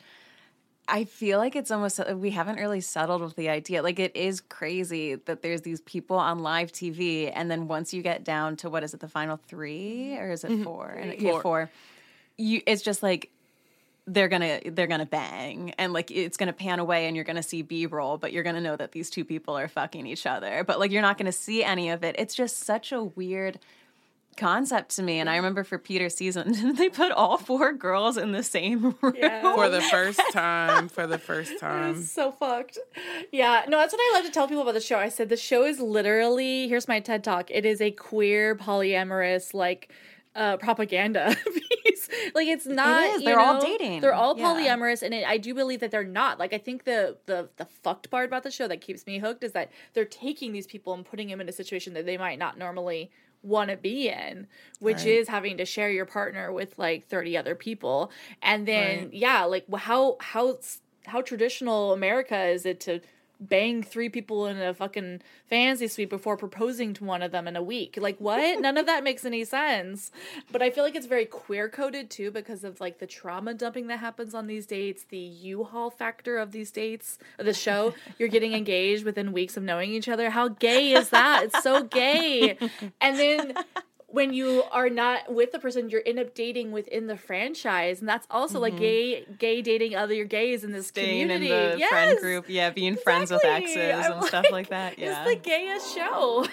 I feel like it's almost, we haven't really settled with the idea. Like, it is crazy that there's these people on live T V, and then once you get down to, what is it, the final three, or is it mm-hmm. four? And, four. Yeah, four. You, it's just like, they're gonna they're gonna bang, and like it's gonna pan away, and you're gonna see B-roll, but you're gonna know that these two people are fucking each other. But like, you're not gonna see any of it. It's just such a weird concept to me. And I remember for Peter's season, they put all four girls in the same room yeah. for the first time. For the first time, it's so fucked. Yeah, no, that's what I love to tell people about the show. I said the show is literally, here's my TED Talk. It is a queer polyamorous like uh, propaganda piece. Like, it's not. It is. You they're know, all dating. They're all yeah. polyamorous, and it, I do believe that they're not. Like, I think the the the fucked part about the show that keeps me hooked is that they're taking these people and putting them in a situation that they might not normally want to be in, which right. is having to share your partner with like thirty other people. And then right. yeah, like how how how traditional America is it to bang three people in a fucking fantasy suite before proposing to one of them in a week? Like, what? None of that makes any sense. But I feel like it's very queer coded too, because of like the trauma dumping that happens on these dates, the U-Haul factor of these dates, of the show. You're getting engaged within weeks of knowing each other. How gay is that? It's so gay. And then when you are not with the person, you end up dating within the franchise, and that's also mm-hmm. like gay, gay dating other gays in this Staying community. in the yes, friend group, yeah, being exactly. friends with exes and I'm stuff like, like that. Yeah, it's the gayest show.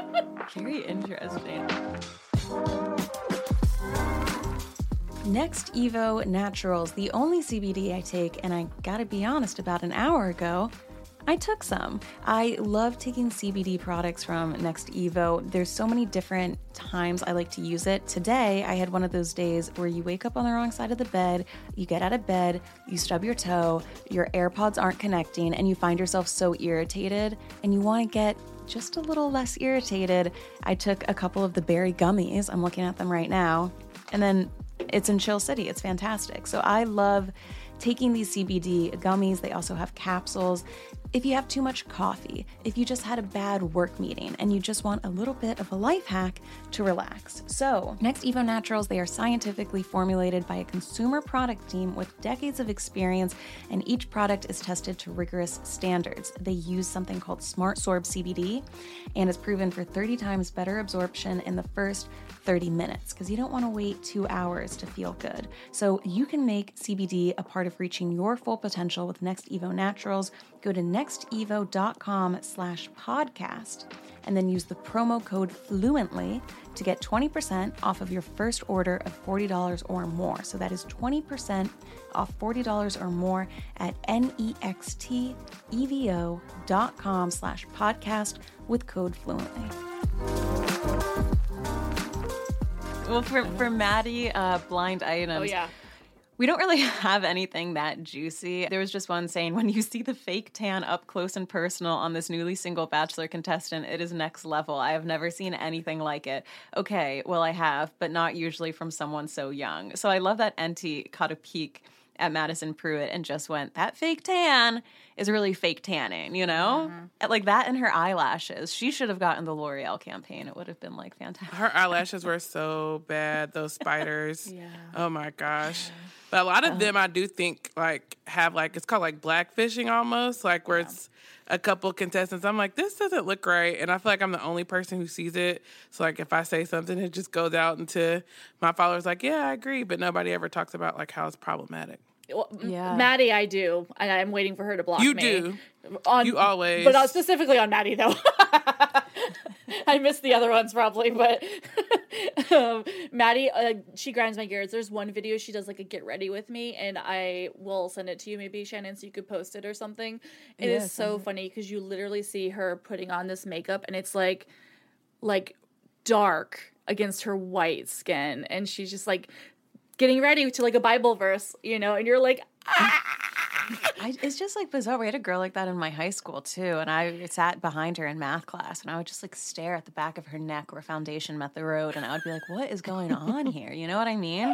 Very interesting. Next, Evo Naturals, the only C B D I take, and I gotta be honest, about an hour ago, I took some. I love taking C B D products from Next Evo. There's so many different times I like to use it. Today, I had one of those days where you wake up on the wrong side of the bed, you get out of bed, you stub your toe, your AirPods aren't connecting, and you find yourself so irritated, and you want to get just a little less irritated. I took a couple of the berry gummies. I'm looking at them right now. And then it's in Chill City. It's fantastic. So I love taking these C B D gummies. They also have capsules. If you have too much coffee, if you just had a bad work meeting and you just want a little bit of a life hack to relax. So, Next Evo Naturals, they are scientifically formulated by a consumer product team with decades of experience, and each product is tested to rigorous standards. They use something called Smart Sorb C B D, and it's proven for thirty times better absorption in the first thirty minutes, because you don't want to wait two hours to feel good. So you can make C B D a part of reaching your full potential with Next Evo Naturals. Go to nextevo.com slash podcast and then use the promo code FLUENTLY to get twenty percent off of your first order of forty dollars or more. So that is twenty percent off forty dollars or more at nextevo.com slash podcast with code FLUENTLY. Well, for, for Maddie, uh, blind items. Oh, yeah. We don't really have anything that juicy. There was just one saying, when you see the fake tan up close and personal on this newly single Bachelor contestant, it is next level. I have never seen anything like it. Okay, well, I have, but not usually from someone so young. So I love that Enty caught a peek at Madison Pruitt and just went, that fake tan is really fake tanning, you know? Mm-hmm. Like that and her eyelashes. She should have gotten the L'Oreal campaign. It would have been like fantastic. Her eyelashes were so bad, those spiders. Yeah. Oh my gosh. But a lot of uh, them I do think like have like, it's called like blackfishing almost, like where yeah. it's a couple contestants. I'm like, this doesn't look right. And I feel like I'm the only person who sees it. So like if I say something, it just goes out into my followers like, yeah, I agree. But nobody ever talks about like how it's problematic. Well, yeah. Maddie, I do. And I'm waiting for her to block you me. You do. On, you always. But not specifically on Maddie, though. I missed the other ones probably, but um, Maddie, uh, she grinds my gears. There's one video she does like a get ready with me, and I will send it to you maybe, Shannon, so you could post it or something. It yes, is so uh-huh. funny because you literally see her putting on this makeup, and it's like, like dark against her white skin, and she's just like getting ready to like a Bible verse, you know, and you're like, ah! I, it's just like bizarre. We had a girl like that in my high school too, and I sat behind her in math class, and I would just like stare at the back of her neck where foundation met the road, and I would be like, "What is going on here?" You know what I mean?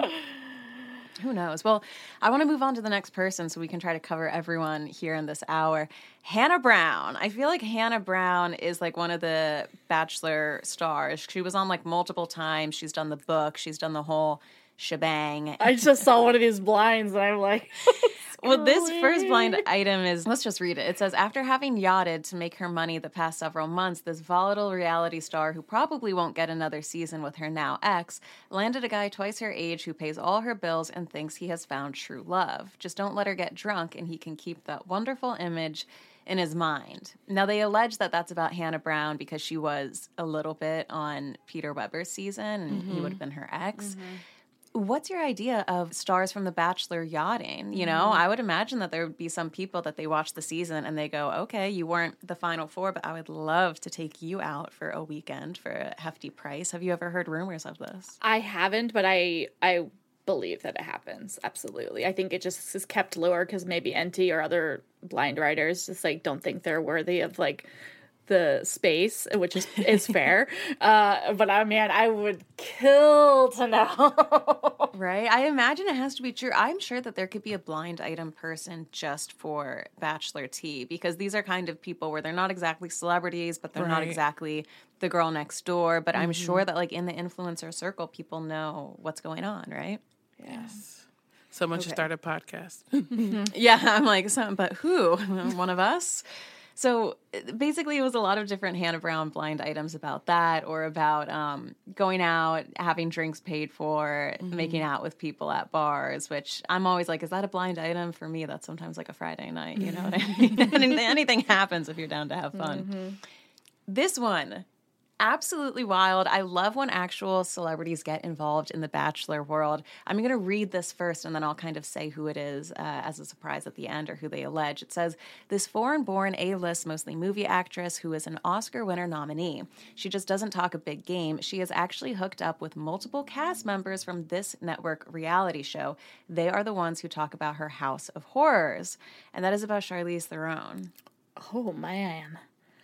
Who knows? Well, I want to move on to the next person so we can try to cover everyone here in this hour. Hannah Brown. I feel like Hannah Brown is like one of the Bachelor stars. She was on like multiple times. She's done the book. She's done the whole shebang. I just saw one of these blinds, and I'm like... Well, this first blind item is, let's just read it. It says, after having yachted to make her money the past several months, this volatile reality star who probably won't get another season with her now ex landed a guy twice her age who pays all her bills and thinks he has found true love. Just don't let her get drunk and he can keep that wonderful image in his mind. Now, they allege that that's about Hannah Brown because she was a little bit on Peter Weber's season and mm-hmm. he would have been her ex. Mm-hmm. What's your idea of stars from The Bachelor yachting? You know, mm-hmm. I would imagine that there would be some people that they watch the season and they go, okay, you weren't the final four, but I would love to take you out for a weekend for a hefty price. Have you ever heard rumors of this? I haven't, but I I believe that it happens. Absolutely. I think it just is kept lower because maybe N T or other blind writers just like don't think they're worthy of like the space, which is is fair. Uh, but I mean, I would kill to know. Right? I imagine it has to be true. I'm sure that there could be a blind item person just for Bachelor Tea because these are kind of people where they're not exactly celebrities, but they're right. not exactly the girl next door. But mm-hmm. I'm sure that like in the influencer circle, people know what's going on, right? Yes. Someone okay. should start a podcast. Yeah, I'm like, so, but who? One of us? So basically, it was a lot of different Hannah Brown blind items about that or about um, going out, having drinks paid for, mm-hmm. making out with people at bars, which I'm always like, is that a blind item? For me, that's sometimes like a Friday night. You know what I mean? anything, anything happens if you're down to have fun. Mm-hmm. This one, absolutely wild. I love when actual celebrities get involved in the Bachelor world. I'm going to read this first, and then I'll kind of say who it is uh, as a surprise at the end or who they allege. It says, this foreign-born A-list, mostly movie actress who is an Oscar winner nominee. She just doesn't talk a big game. She is actually hooked up with multiple cast members from this network reality show. They are the ones who talk about her House of Horrors. And that is about Charlize Theron. Oh, man.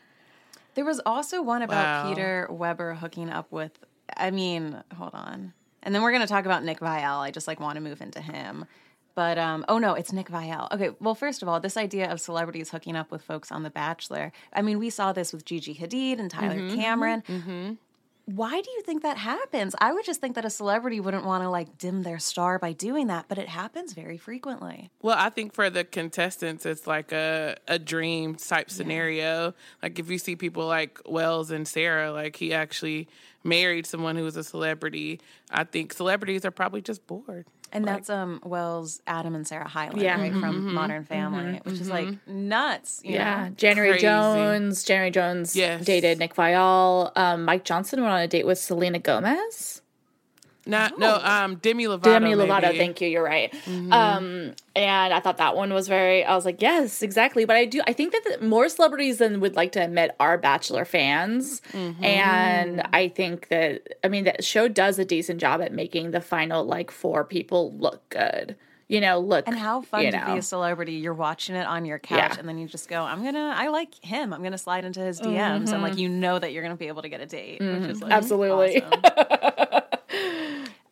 There was also one about wow. Peter Weber hooking up with, I mean, hold on. And then we're going to talk about Nick Viall. I just like want to move into him. But, um, oh no, it's Nick Viall. Okay, well, first of all, this idea of celebrities hooking up with folks on The Bachelor, I mean, we saw this with Gigi Hadid and Tyler mm-hmm. Cameron. Mm-hmm. Why do you think that happens? I would just think that a celebrity wouldn't want to like dim their star by doing that, but it happens very frequently. Well, I think for the contestants, it's like a, a dream type scenario. Yeah. Like if you see people like Wells and Sarah, like he actually married someone who was a celebrity. I think celebrities are probably just bored. And like, that's um Wells, Adam, and Sarah Hyland, yeah. right, mm-hmm, from mm-hmm, Modern Family, mm-hmm, which mm-hmm. is like nuts. You yeah, know? January Crazy. Jones. January Jones yes. dated Nick Viall. Um, Mike Johnson went on a date with Selena Gomez. Not, oh. No, um, Demi Lovato. Demi Lovato, maybe. thank you. You're right. Mm-hmm. Um, and I thought that one was very, I was like, yes, exactly. But I do, I think that the, more celebrities than would like to admit are Bachelor fans. Mm-hmm. And I think that, I mean, that show does a decent job at making the final, like, four people look good. You know, look. And how fun you to know. be a celebrity. You're watching it on your couch, yeah. and then you just go, I'm going to, I like him. I'm going to slide into his D Ms. Mm-hmm. And, like, you know that you're going to be able to get a date, mm-hmm. which is, like, absolutely. awesome.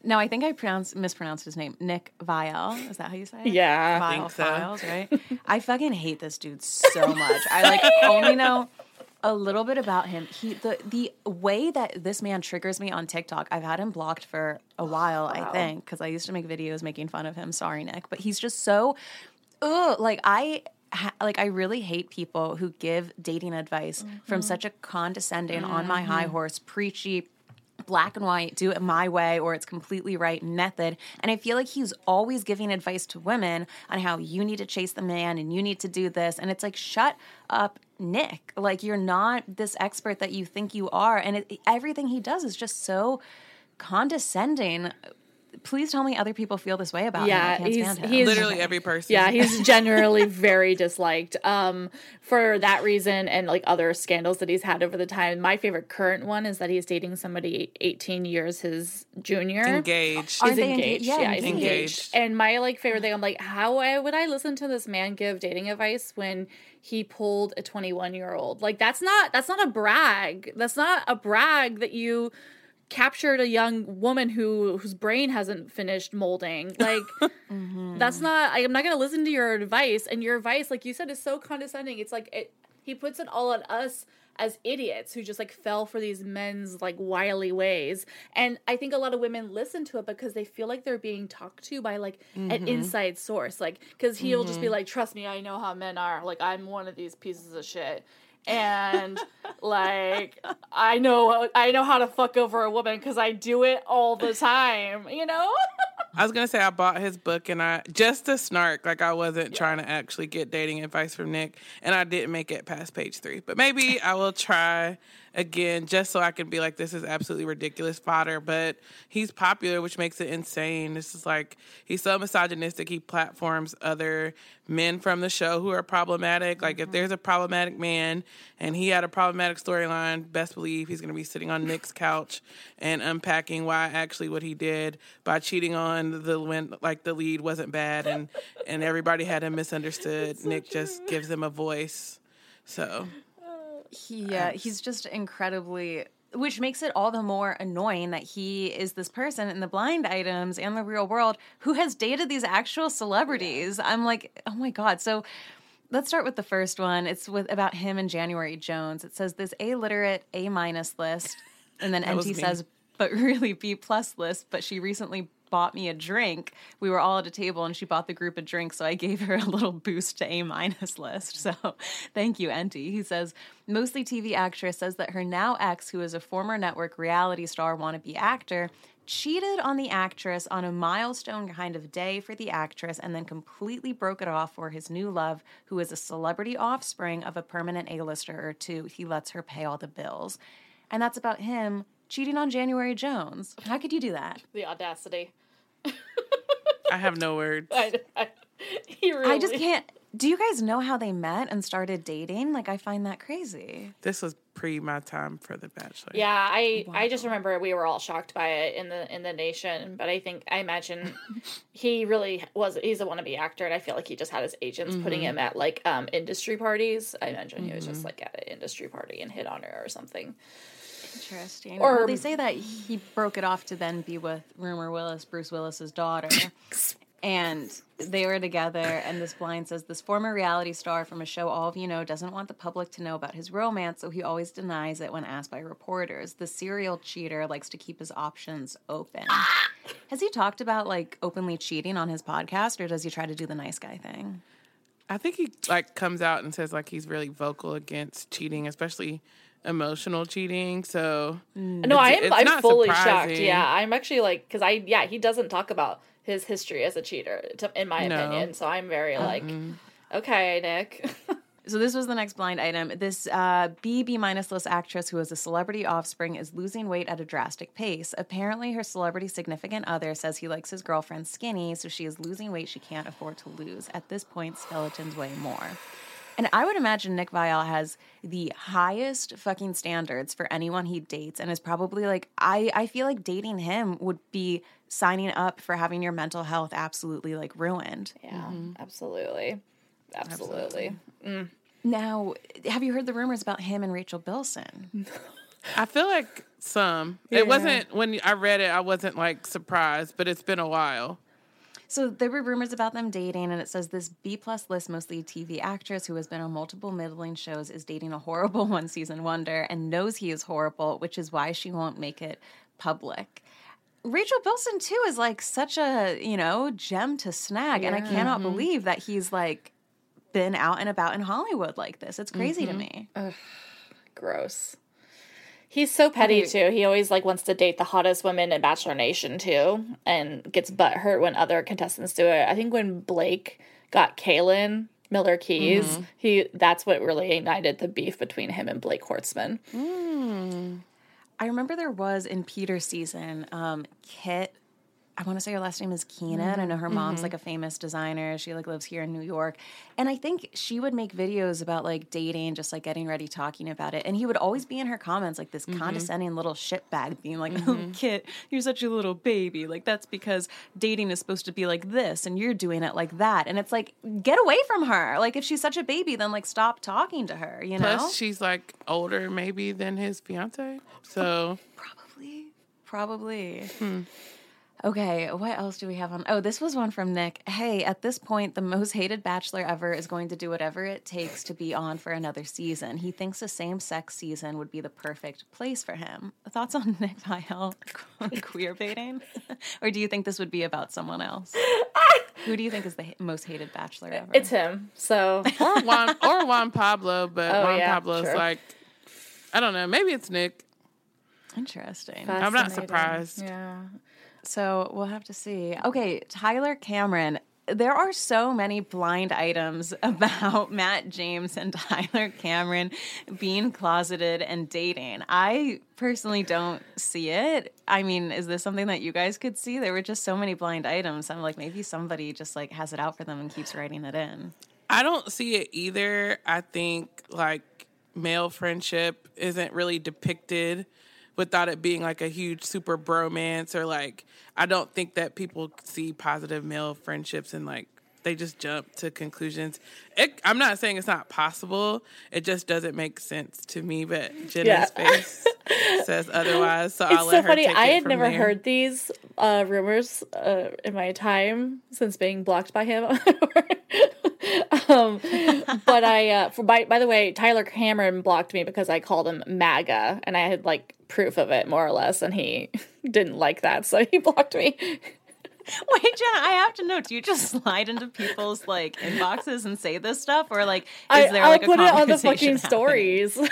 No, I think I pronounced mispronounced his name. Nick Viall. Is that how you say it? Yeah. Viall think so. Files, right? I fucking hate this dude so much. I like only know a little bit about him. He the the way that this man triggers me on TikTok. I've had him blocked for a while, Wow. I think, because I used to make videos making fun of him. Sorry, Nick, but he's just so ugh, like I ha- like I really hate people who give dating advice mm-hmm. from such a condescending, mm-hmm. on my high horse, preachy, black and white, do it my way or it's completely right method. And I feel like he's always giving advice to women on how you need to chase the man and you need to do this. And it's like, shut up, Nick. Like, you're not this expert that you think you are. And it, everything he does is just so condescending. Please tell me other people feel this way about yeah, him. I can't he's, stand him. He's literally every person. Yeah, he's generally very disliked. Um, for that reason and like other scandals that he's had over the time. My favorite current one is that he's dating somebody eighteen years his junior. Engaged. Aren't He's they engaged. engaged? Yeah, Yeah, he's engaged. engaged. And my like favorite thing, I'm like, how I, would I listen to this man give dating advice when he pulled a twenty-one year old? Like, that's not that's not a brag. That's not a brag that you captured a young woman who whose brain hasn't finished molding. Like, mm-hmm. that's not, I'm not going to listen to your advice. And your advice, like you said, is so condescending. It's like, it, he puts it all on us as idiots who just like fell for these men's like wily ways. And I think a lot of women listen to it because they feel like they're being talked to by like mm-hmm. an inside source. Like, because he'll mm-hmm. just be like, trust me, I know how men are. Like, I'm one of these pieces of shit. And like, I know, I know how to fuck over a woman because I do it all the time, you know? I was gonna say I bought his book and I just to snark, like I wasn't yeah. trying to actually get dating advice from Nick, and I didn't make it past page three. But maybe I will try again just so I can be like, this is absolutely ridiculous fodder. But he's popular, which makes it insane. This is like, he's so misogynistic. He platforms other men from the show who are problematic. Like, mm-hmm. if there's a problematic man and he had a problematic storyline, best believe he's going to be sitting on Nick's couch and unpacking why actually what he did by cheating on the when like the lead wasn't bad and and everybody had him misunderstood. So Nick true. Just gives them a voice. So yeah, he's just incredibly, which makes it all the more annoying that he is this person in the blind items and the real world who has dated these actual celebrities. Yeah. I'm like, oh my God. So let's start with the first one. It's with about him and January Jones. It says this A-literate A-minus list, and then N T says, but really B plus list, but she recently bought me a drink. We were all at a table and she bought the group a drink, so I gave her a little boost to A minus list. So thank you, Enty. He says, mostly T V actress says that her now ex, who is a former network reality star wannabe actor, cheated on the actress on a milestone kind of day for the actress and then completely broke it off for his new love, who is a celebrity offspring of a permanent A-lister or two. He lets her pay all the bills. And that's about him cheating on January Jones. How could you do that? The audacity. I have no words. I, I, he really... I just can't. Do you guys know how they met and started dating? Like, I find that crazy. This was pre my time for The Bachelor. Yeah, I wow. I just remember we were all shocked by it in the in the nation. But I think I imagine he really was. He's a wannabe actor, and I feel like he just had his agents mm-hmm. putting him at like um industry parties. I imagine mm-hmm. he was just like at an industry party and hit on her or something. Interesting. Or well, they say that he broke it off to then be with Rumor Willis, Bruce Willis's daughter. And they were together, and this blind says this former reality star from a show all of you know doesn't want the public to know about his romance, so he always denies it when asked by reporters. The serial cheater likes to keep his options open. Has he talked about, like, openly cheating on his podcast, or does he try to do the nice guy thing? I think he, like, comes out and says, like, he's really vocal against cheating, especially emotional cheating. So no, I am I'm fully surprising. shocked. Yeah, I'm actually like, because I yeah he doesn't talk about his history as a cheater, to, in my no. opinion. So I'm very like, mm-hmm. okay, Nick. So this was the next blind item. This uh, B, B minus list actress who is a celebrity offspring is losing weight at a drastic pace. Apparently her celebrity significant other says he likes his girlfriend skinny, so she is losing weight she can't afford to lose. At this point, skeletons weigh more. And I would imagine Nick Viall has the highest fucking standards for anyone he dates and is probably like, I, I feel like dating him would be signing up for having your mental health absolutely like ruined. Yeah, mm-hmm. absolutely. Absolutely. absolutely. Mm. Now, have you heard the rumors about him and Rachel Bilson? I feel like some. Yeah. It wasn't, when I read it, I wasn't like surprised, but it's been a while. So there were rumors about them dating, and it says this B-plus list, mostly T V actress who has been on multiple middling shows, is dating a horrible one-season wonder and knows he is horrible, which is why she won't make it public. Rachel Bilson, too, is like such a, you know, gem to snag, Yeah. and I cannot Mm-hmm. believe that he's like been out and about in Hollywood like this. It's crazy Mm-hmm. to me. Gross. He's so petty Okay. too. He always like wants to date the hottest women in Bachelor Nation too, and gets butthurt when other contestants do it. I think when Blake got Kaylin Miller Keys, Mm-hmm. he that's what really ignited the beef between him and Blake Hortzman. I remember there was in Peter's season, um, Kit, I want to say her last name is Keenan. I know her mom's like a famous designer. She like lives here in New York. And I think she would make videos about like dating, just like getting ready, talking about it. And he would always be in her comments like this condescending little shitbag being like, oh, Kit, you're such a little baby. Like that's because dating is supposed to be like this and you're doing it like that. And it's like, get away from her. Like if she's such a baby, then like stop talking to her, you know? Plus, she's like older maybe than his fiance. So, Probably. Probably. Okay, what else do we have on? Oh, this was one from Nick. Hey, at this point, the most hated bachelor ever is going to do whatever it takes to be on for another season. He thinks a same-sex season would be the perfect place for him. Thoughts on Nick Viall queer baiting? Or do you think this would be about someone else? Who do you think is the ha- most hated bachelor ever? It's him. So or Juan, or Juan Pablo, but Oh, Juan yeah, Pablo's true. like, I don't know, maybe it's Nick. Interesting. I'm not fascinating. surprised. Yeah. So we'll have to see. Okay, Tyler Cameron. There are so many blind items about Matt James and Tyler Cameron being closeted and dating. I personally don't see it. I mean, is this something that you guys could see? There were just so many blind items. I'm like, maybe somebody just like has it out for them and keeps writing it in. I don't see it either. I think like male friendship isn't really depicted without it being like a huge super bromance, or like, I don't think that people see positive male friendships and like they just jump to conclusions. It, I'm not saying it's not possible. It just doesn't make sense to me, but Jenna's Yeah. face says otherwise. So It's I'll so let her funny. take I it had from never there. heard these uh, rumors uh, in my time since being blocked by him. um, but I, uh, for, by, by the way, Tyler Cameron blocked me because I called him MAGA, and I had like proof of it more or less, and he didn't like that, so he blocked me. Wait, Jenna, I have to know, do you just slide into people's like inboxes and say this stuff? Or like, is I, there I'll like a put it on the conversation fucking happening? stories.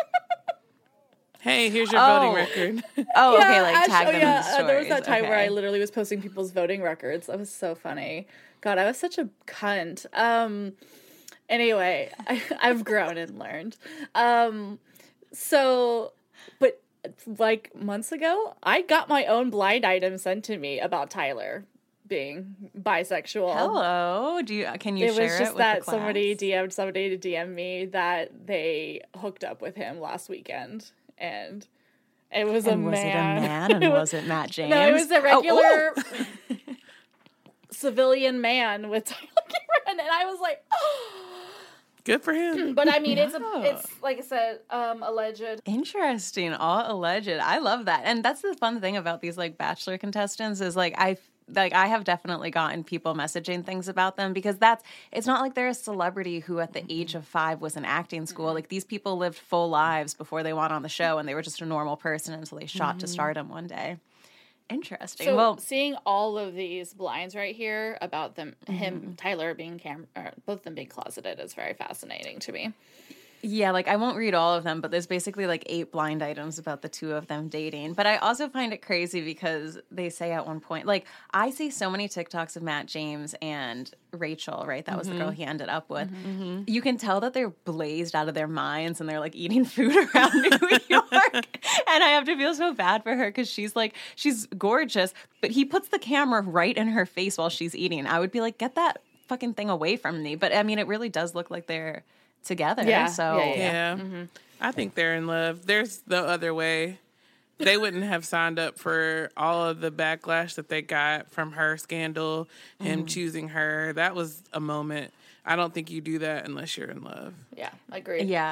Hey, here's your Oh. voting record. Oh, okay, Yeah, like actu- tag oh, them yeah, in the uh, stories. there was that time where I Okay. literally was posting people's voting records. That was so funny. God, I was such a cunt. Um, anyway, I, I've grown and learned. Um, so, but like months ago, I got my own blind item sent to me about Tyler being bisexual. Hello, do you? Can you It share was just it with that the class? somebody D M'd somebody to D M me that they hooked up with him last weekend, and it was And a was man. it a man? And It was it Matt James? No, it was a Oh, regular ooh. civilian man with Tyler Cameron, and I was like, Good for him. but I mean, it's a, Oh. it's like I said, um, alleged. Interesting, all alleged. I love that, and that's the fun thing about these like Bachelor contestants is like I like I have definitely gotten people messaging things about them because that's it's not like they're a celebrity who at the age of five was in acting school. Like these people lived full lives before they went on the show, and they were just a normal person until they shot to stardom one day. Interesting. So well, seeing all of these blinds right here about them, him, Tyler being cam, or both of them being closeted is very fascinating to me. yeah, like I won't read all of them, but there's basically like eight blind items about the two of them dating. But I also find it crazy because they say at one point, like I see so many TikToks of Matt James and Rachel, right? That was the girl he ended up with. You can tell that they're blazed out of their minds and they're like eating food around New York. And I have to feel so bad for her because she's like, she's gorgeous, but he puts the camera right in her face while she's eating. I would be like, get that fucking thing away from me. But I mean, it really does look like they're together. Yeah, So yeah, yeah. Yeah. Mm-hmm. I think they're in love. There's the other way. They wouldn't have signed up for all of the backlash that they got from her scandal, him choosing her. That was a moment. I don't think you do that unless you're in love. Yeah, I agree. yeah.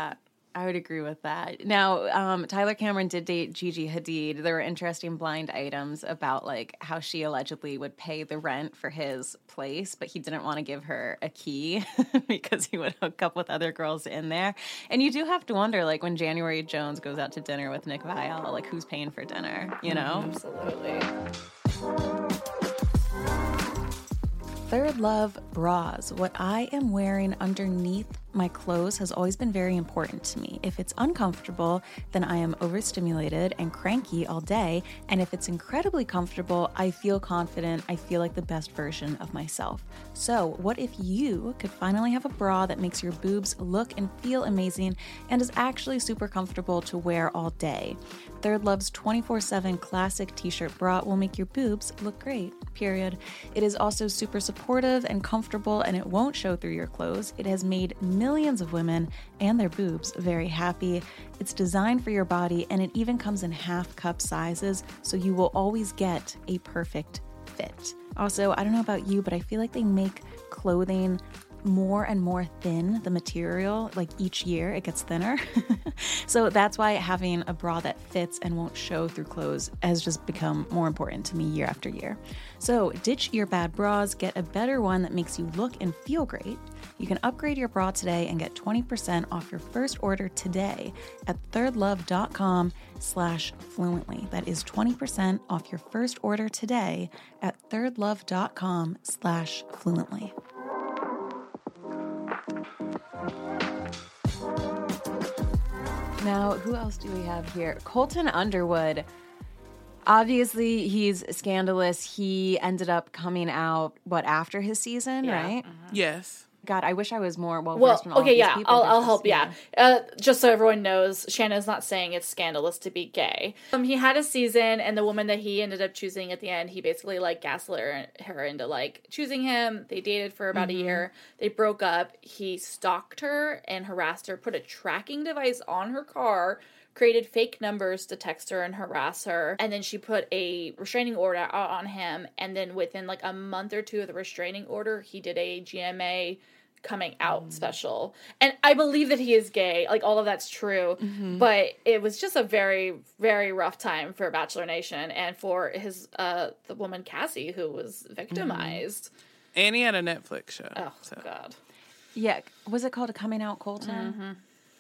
I would agree with that. Now, um, Tyler Cameron did date Gigi Hadid. There were interesting blind items about like how she allegedly would pay the rent for his place, but he didn't want to give her a key because he would hook up with other girls in there. And you do have to wonder, like when January Jones goes out to dinner with Nick Viall, like who's paying for dinner, you know? Absolutely. Third Love bras. What I am wearing underneath my clothes has always been very important to me. If it's uncomfortable, then I am overstimulated and cranky all day. And if it's incredibly comfortable, I feel confident. I feel like the best version of myself. So what if you could finally have a bra that makes your boobs look and feel amazing and is actually super comfortable to wear all day? Third Love's twenty-four seven classic t-shirt bra will make your boobs look great, period. It is also super supportive and comfortable, and it won't show through your clothes. It has made millions of women and their boobs very happy. It's designed for your body, and it even comes in half cup sizes, so you will always get a perfect fit. Also, I don't know about you, but I feel like they make clothing more and more thin, the material, like each year it gets thinner. So that's why having a bra that fits and won't show through clothes has just become more important to me year after year. So ditch your bad bras, get a better one that makes you look and feel great. You can upgrade your bra today and get twenty percent off your first order today at thirdlove.com slash fluently. That is twenty percent off your first order today at thirdlove.com slash fluently. Now, who else do we have here? Colton Underwood. Obviously, he's scandalous. He ended up coming out, what, after his season, Yeah. right? Uh-huh. Yes. God, I wish I was more well Well, versed in all okay, of these yeah, people. I'll, There's I'll just- help, yeah. Uh, just so everyone knows, Shanna's not saying it's scandalous to be gay. Um, he had a season, and the woman that he ended up choosing at the end, he basically, like, gaslit her into, like, choosing him. They dated for about Mm-hmm. a year. They broke up. He stalked her and harassed her, put a tracking device on her car, created fake numbers to text her and harass her, and then she put a restraining order out on him, and then within, like, a month or two of the restraining order, he did a G M A coming out mm. special. And I believe that he is gay. Like, all of that's true. Mm-hmm. But it was just a very, very rough time for Bachelor Nation and for his, uh, the woman Cassie, who was victimized. Mm-hmm. And he had a Netflix show. Oh, so. God. Yeah. Was it called A Coming Out Colton? Mm-hmm.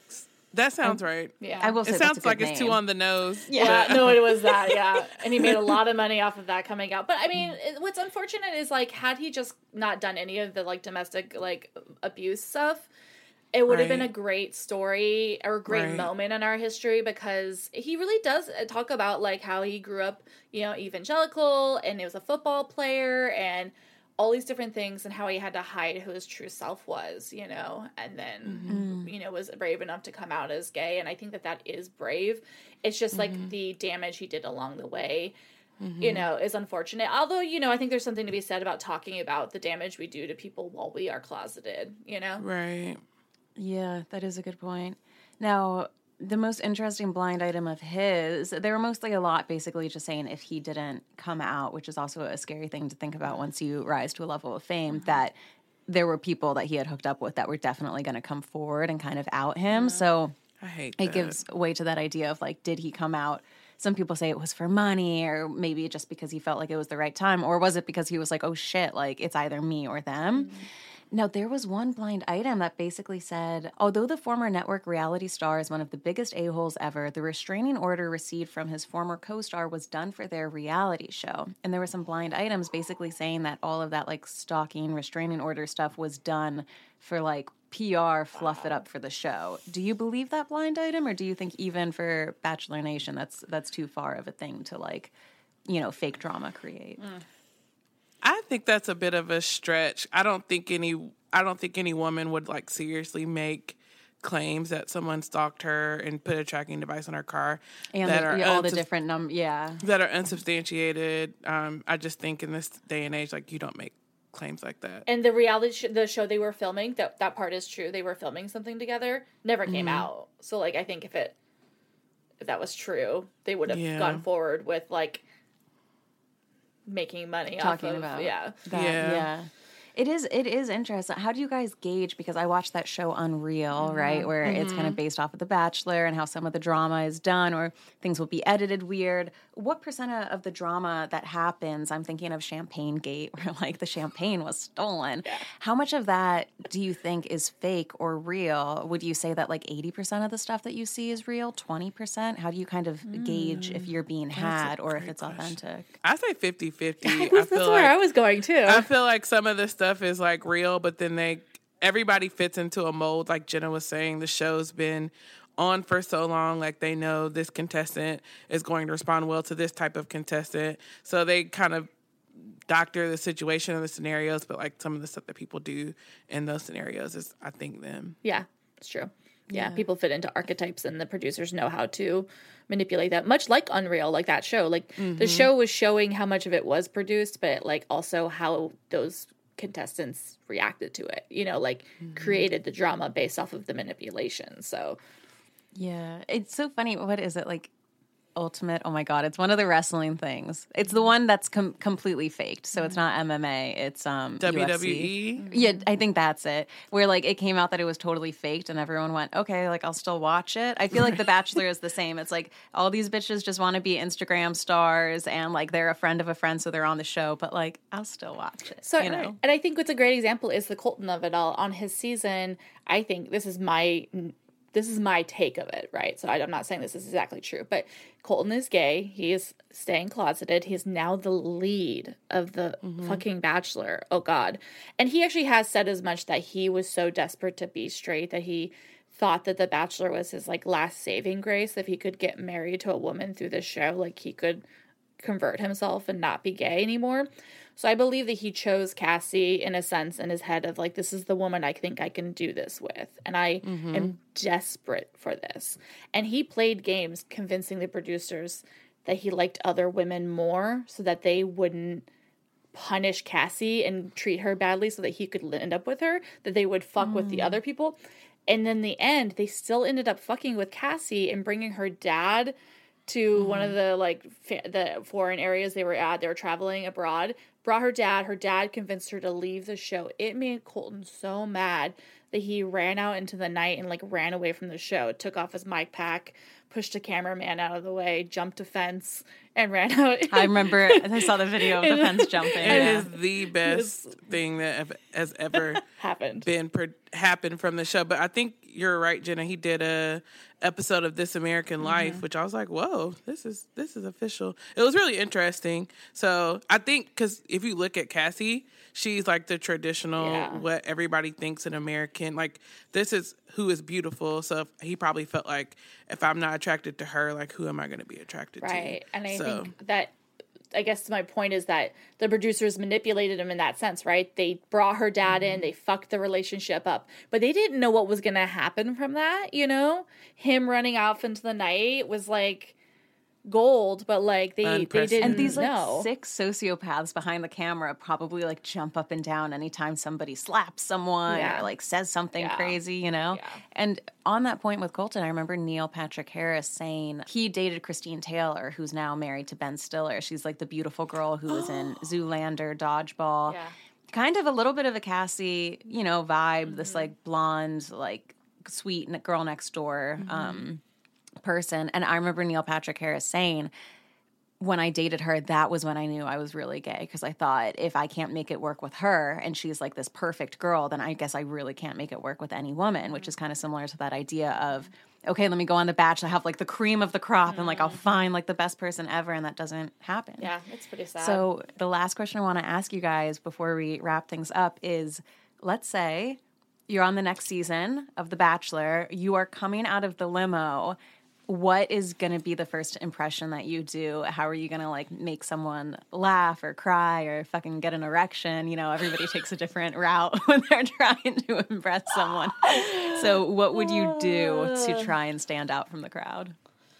That sounds right. Yeah. I will say it sounds like name. it's too on the nose. Yeah, no, it was that, yeah. And he made a lot of money off of that coming out. But, I mean, what's unfortunate is, like, had he just not done any of the, like, domestic, like, abuse stuff, it would have right. been a great story or a great right. moment in our history, because he really does talk about, like, how he grew up, you know, evangelical, and he was a football player, and all these different things, and how he had to hide who his true self was, you know, and then, mm-hmm. you know, was brave enough to come out as gay. And I think that that is brave. It's just mm-hmm. like the damage he did along the way, mm-hmm. you know, is unfortunate. Although, you know, I think there's something to be said about talking about the damage we do to people while we are closeted, you know? Right. Yeah, that is a good point. Now, the most interesting blind item of his, they were mostly a lot basically just saying if he didn't come out, which is also a scary thing to think about once you rise to a level of fame, mm-hmm. that there were people that he had hooked up with that were definitely going to come forward and kind of out him. Mm-hmm. So I hate it that. gives way to that idea of like, did he come out? Some people say it was for money, or maybe just because he felt like it was the right time, or was it because he was like, oh shit, like it's either me or them? Mm-hmm. Now, there was one blind item that basically said, although the former network reality star is one of the biggest a-holes ever, the restraining order received from his former co-star was done for their reality show. And there were some blind items basically saying that all of that like stalking, restraining order stuff was done for like P R, fluff it up for the show. Do you believe that blind item, or do you think even for Bachelor Nation that's that's too far of a thing to like, you know, fake drama create? Mm. I think that's a bit of a stretch. I don't think any I don't think any woman would like seriously make claims that someone stalked her and put a tracking device on her car and that the, are yeah, all unsub- the different num yeah that are unsubstantiated. Um, I just think in this day and age, like you don't make claims like that. And the reality sh- the show they were filming, that that part is true. They were filming something together, never came Mm-hmm. out. So like I think if it if that was true, they would have Yeah. gone forward with like making money talking off of, about yeah. that, Yeah. yeah. It is it is interesting. How do you guys gauge? Because I watched that show Unreal, mm-hmm. right, where mm-hmm. it's kind of based off of The Bachelor and how some of the drama is done, or things will be edited weird. What percent of the drama that happens? I'm thinking of Champagne Gate, where like the champagne was stolen. Yeah. How much of that do you think is fake or real? Would you say that like eighty percent of the stuff that you see is real? twenty percent? How do you kind of mm. gauge if you're being That's had or if it's question. authentic? I say fifty-fifty. I That's feel where like, I was going too. I feel like some of the stuff is like real, but then they everybody fits into a mold. Like Jenna was saying, the show's been on for so long, like they know this contestant is going to respond well to this type of contestant. So they kind of doctor the situation and the scenarios, but like some of the stuff that people do in those scenarios is, I think, them. Yeah, it's true. Yeah, yeah, people fit into archetypes and the producers know how to manipulate that, much like Unreal, like that show. Like mm-hmm. the show was showing how much of it was produced, but like also how those contestants reacted to it, you know, like mm-hmm. created the drama based off of the manipulation. So yeah, it's so funny. What is it like? Ultimate, oh my god, it's one of the wrestling things. It's the one that's com- completely faked, so it's not M M A, it's um W W E. U F C. Yeah, I think that's it, where like it came out that it was totally faked and everyone went, okay, like I'll still watch it. I feel like The Bachelor is the same. It's like all these bitches just want to be Instagram stars and like they're a friend of a friend, so they're on the show, but like I'll still watch it. So, you know? And I think what's a great example is the Colton of it all. On his season, I think this is my This is my take of it, right? So I'm not saying this is exactly true, but Colton is gay. He is staying closeted. He is now the lead of the mm-hmm. fucking Bachelor. Oh, God. And he actually has said as much that he was so desperate to be straight that he thought that The Bachelor was his, like, last saving grace. If he could get married to a woman through the show, like, he could convert himself and not be gay anymore. So I believe that he chose Cassie in a sense in his head of like, this is the woman I think I can do this with. And I mm-hmm. am desperate for this. And he played games convincing the producers that he liked other women more so that they wouldn't punish Cassie and treat her badly so that he could end up with her, that they would fuck mm. with the other people. And in the end, they still ended up fucking with Cassie and bringing her dad to mm-hmm. one of the like fa- the foreign areas they were at. They were traveling abroad. Brought her dad. Her dad convinced her to leave the show. It made Colton so mad that he ran out into the night and like ran away from the show. Took off his mic pack, pushed a cameraman out of the way, jumped a fence, and ran out. I remember. I saw the video of the fence jumping. It yeah. is the best was, thing that has ever happened been per, happened from the show. But I think you're right, Jenna. He did a episode of This American Life, mm-hmm. which I was like, whoa, this is this is official. It was really interesting. So I think because if you look at Cassie, she's like the traditional yeah. what everybody thinks an American. Like this is who is beautiful. So if, he probably felt like if I'm not attracted to her, like who am I going to be attracted right. to? Right, and I so. think that. I guess my point is that the producers manipulated him in that sense, right? They brought her dad mm-hmm. in, they fucked the relationship up, but they didn't know what was going to happen from that, you know? Him running off into the night was like gold, but like they, they didn't and these like know. Six sociopaths behind the camera probably like jump up and down anytime somebody slaps someone yeah. or like says something yeah. crazy, you know? Yeah. And on that point with Colton, I remember Neil Patrick Harris saying he dated Christine Taylor, who's now married to Ben Stiller. She's like the beautiful girl who was in Zoolander, Dodgeball. Yeah. Kind of a little bit of a Cassie, you know, vibe, mm-hmm. this like blonde, like sweet girl next door mm-hmm. um person. And I remember Neil Patrick Harris saying, when I dated her, that was when I knew I was really gay, because I thought if I can't make it work with her and she's like this perfect girl, then I guess I really can't make it work with any woman, which is kind of similar to that idea of, okay, let me go on The Bachelor, have like the cream of the crop, mm. and like I'll find like the best person ever, and that doesn't happen. Yeah, it's pretty sad. So the last question I want to ask you guys before we wrap things up is, let's say you're on the next season of The Bachelor, you are coming out of the limo. What is going to be the first impression that you do? How are you going to like make someone laugh or cry or fucking get an erection? You know, everybody takes a different route when they're trying to impress someone. So what would you do to try and stand out from the crowd?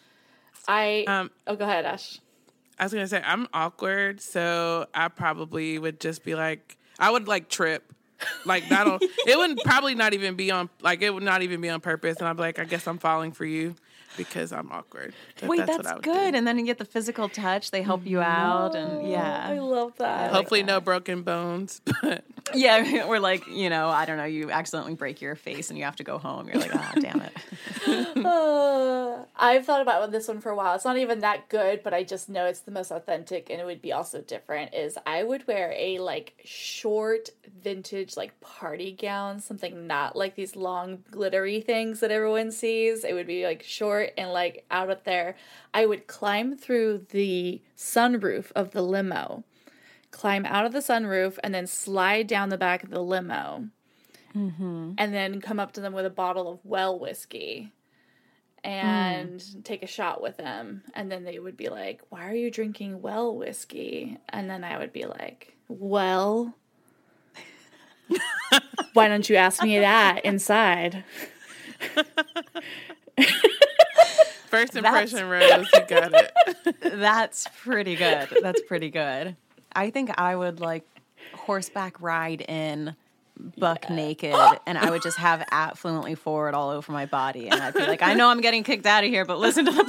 I, um, oh, go ahead, Ash. I was going to say, I'm awkward. So I probably would just be like, I would like trip. Like that'll, it wouldn't probably not even be on, like it would not even be on purpose. And I'd be like, I guess I'm falling for you. Because I'm awkward. Wait, that's, that's good. Do. And then you get the physical touch. They help you out. And yeah. I love that. Hopefully like no that. broken bones. But Yeah, we're like, you know, I don't know, you accidentally break your face and you have to go home. You're like, ah, oh, damn it. uh, I've thought about this one for a while. It's not even that good, but I just know it's the most authentic and it would be also different, is I would wear a, like, short, vintage, like, party gown, something not like these long, glittery things that everyone sees. It would be, like, short and, like, out of there. I would climb through the sunroof of the limo. Climb out of the sunroof and then slide down the back of the limo mm-hmm. and then come up to them with a bottle of well whiskey and mm. take a shot with them. And then they would be like, why are you drinking well whiskey? And then I would be like, well, why don't you ask me that inside? First impression, Rose, you got it. That's pretty good. That's pretty good. I think I would, like, horseback ride in buck yeah. naked, and I would just have at Fluently Forward all over my body, and I'd be like, I know I'm getting kicked out of here, but listen to the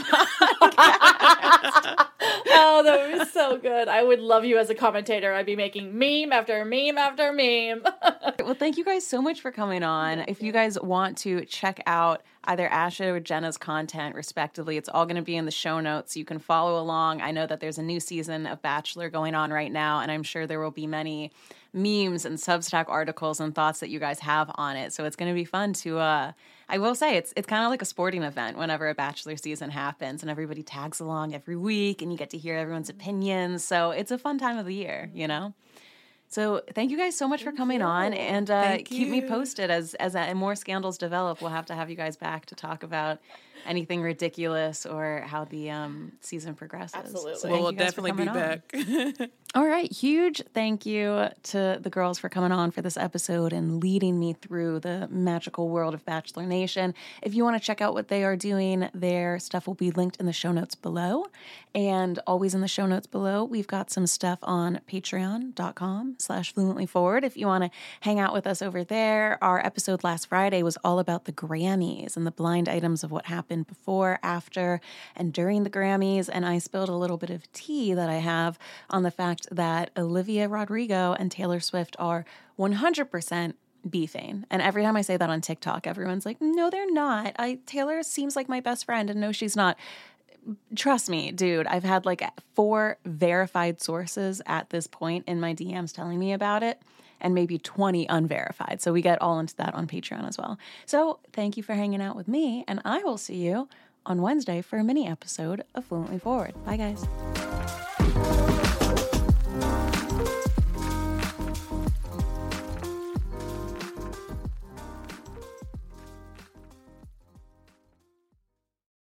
podcast. Oh, that would be so good. I would love you as a commentator. I'd be making meme after meme after meme. Well, thank you guys so much for coming on. If you guys want to check out either Asha or Jenna's content, respectively, it's all going to be in the show notes. You can follow along. I know that there's a new season of Bachelor going on right now, and I'm sure there will be many memes and Substack articles and thoughts that you guys have on it. So it's going to be fun to, uh, I will say, it's it's kind of like a sporting event whenever a Bachelor season happens, and everybody tags along every week, and you get to hear everyone's opinions. So it's a fun time of the year, you know? So thank you guys so much thank for coming you. on, and uh, keep you. me posted as as uh, more scandals develop. We'll have to have you guys back to talk about anything ridiculous or how the um, season progresses. Absolutely. So well, we'll definitely be on. back. All right. Huge thank you to the girls for coming on for this episode and leading me through the magical world of Bachelor Nation. If you want to check out what they are doing, their stuff will be linked in the show notes below. And always in the show notes below, we've got some stuff on patreon.com slash fluently forward. If you want to hang out with us over there, our episode last Friday was all about the Grammys and the blind items of what happened before, after, and during the Grammys. And I spilled a little bit of tea that I have on the fact that Olivia Rodrigo and Taylor Swift are one hundred percent beefing. And every time I say that on TikTok, everyone's like, no, they're not. I Taylor seems like my best friend, and no, she's not. Trust me, dude, I've had like four verified sources at this point in my D Ms telling me about it, and maybe twenty unverified. So we get all into that on Patreon as well. So thank you for hanging out with me, and I will see you on Wednesday for a mini episode of Fluently Forward. Bye, guys.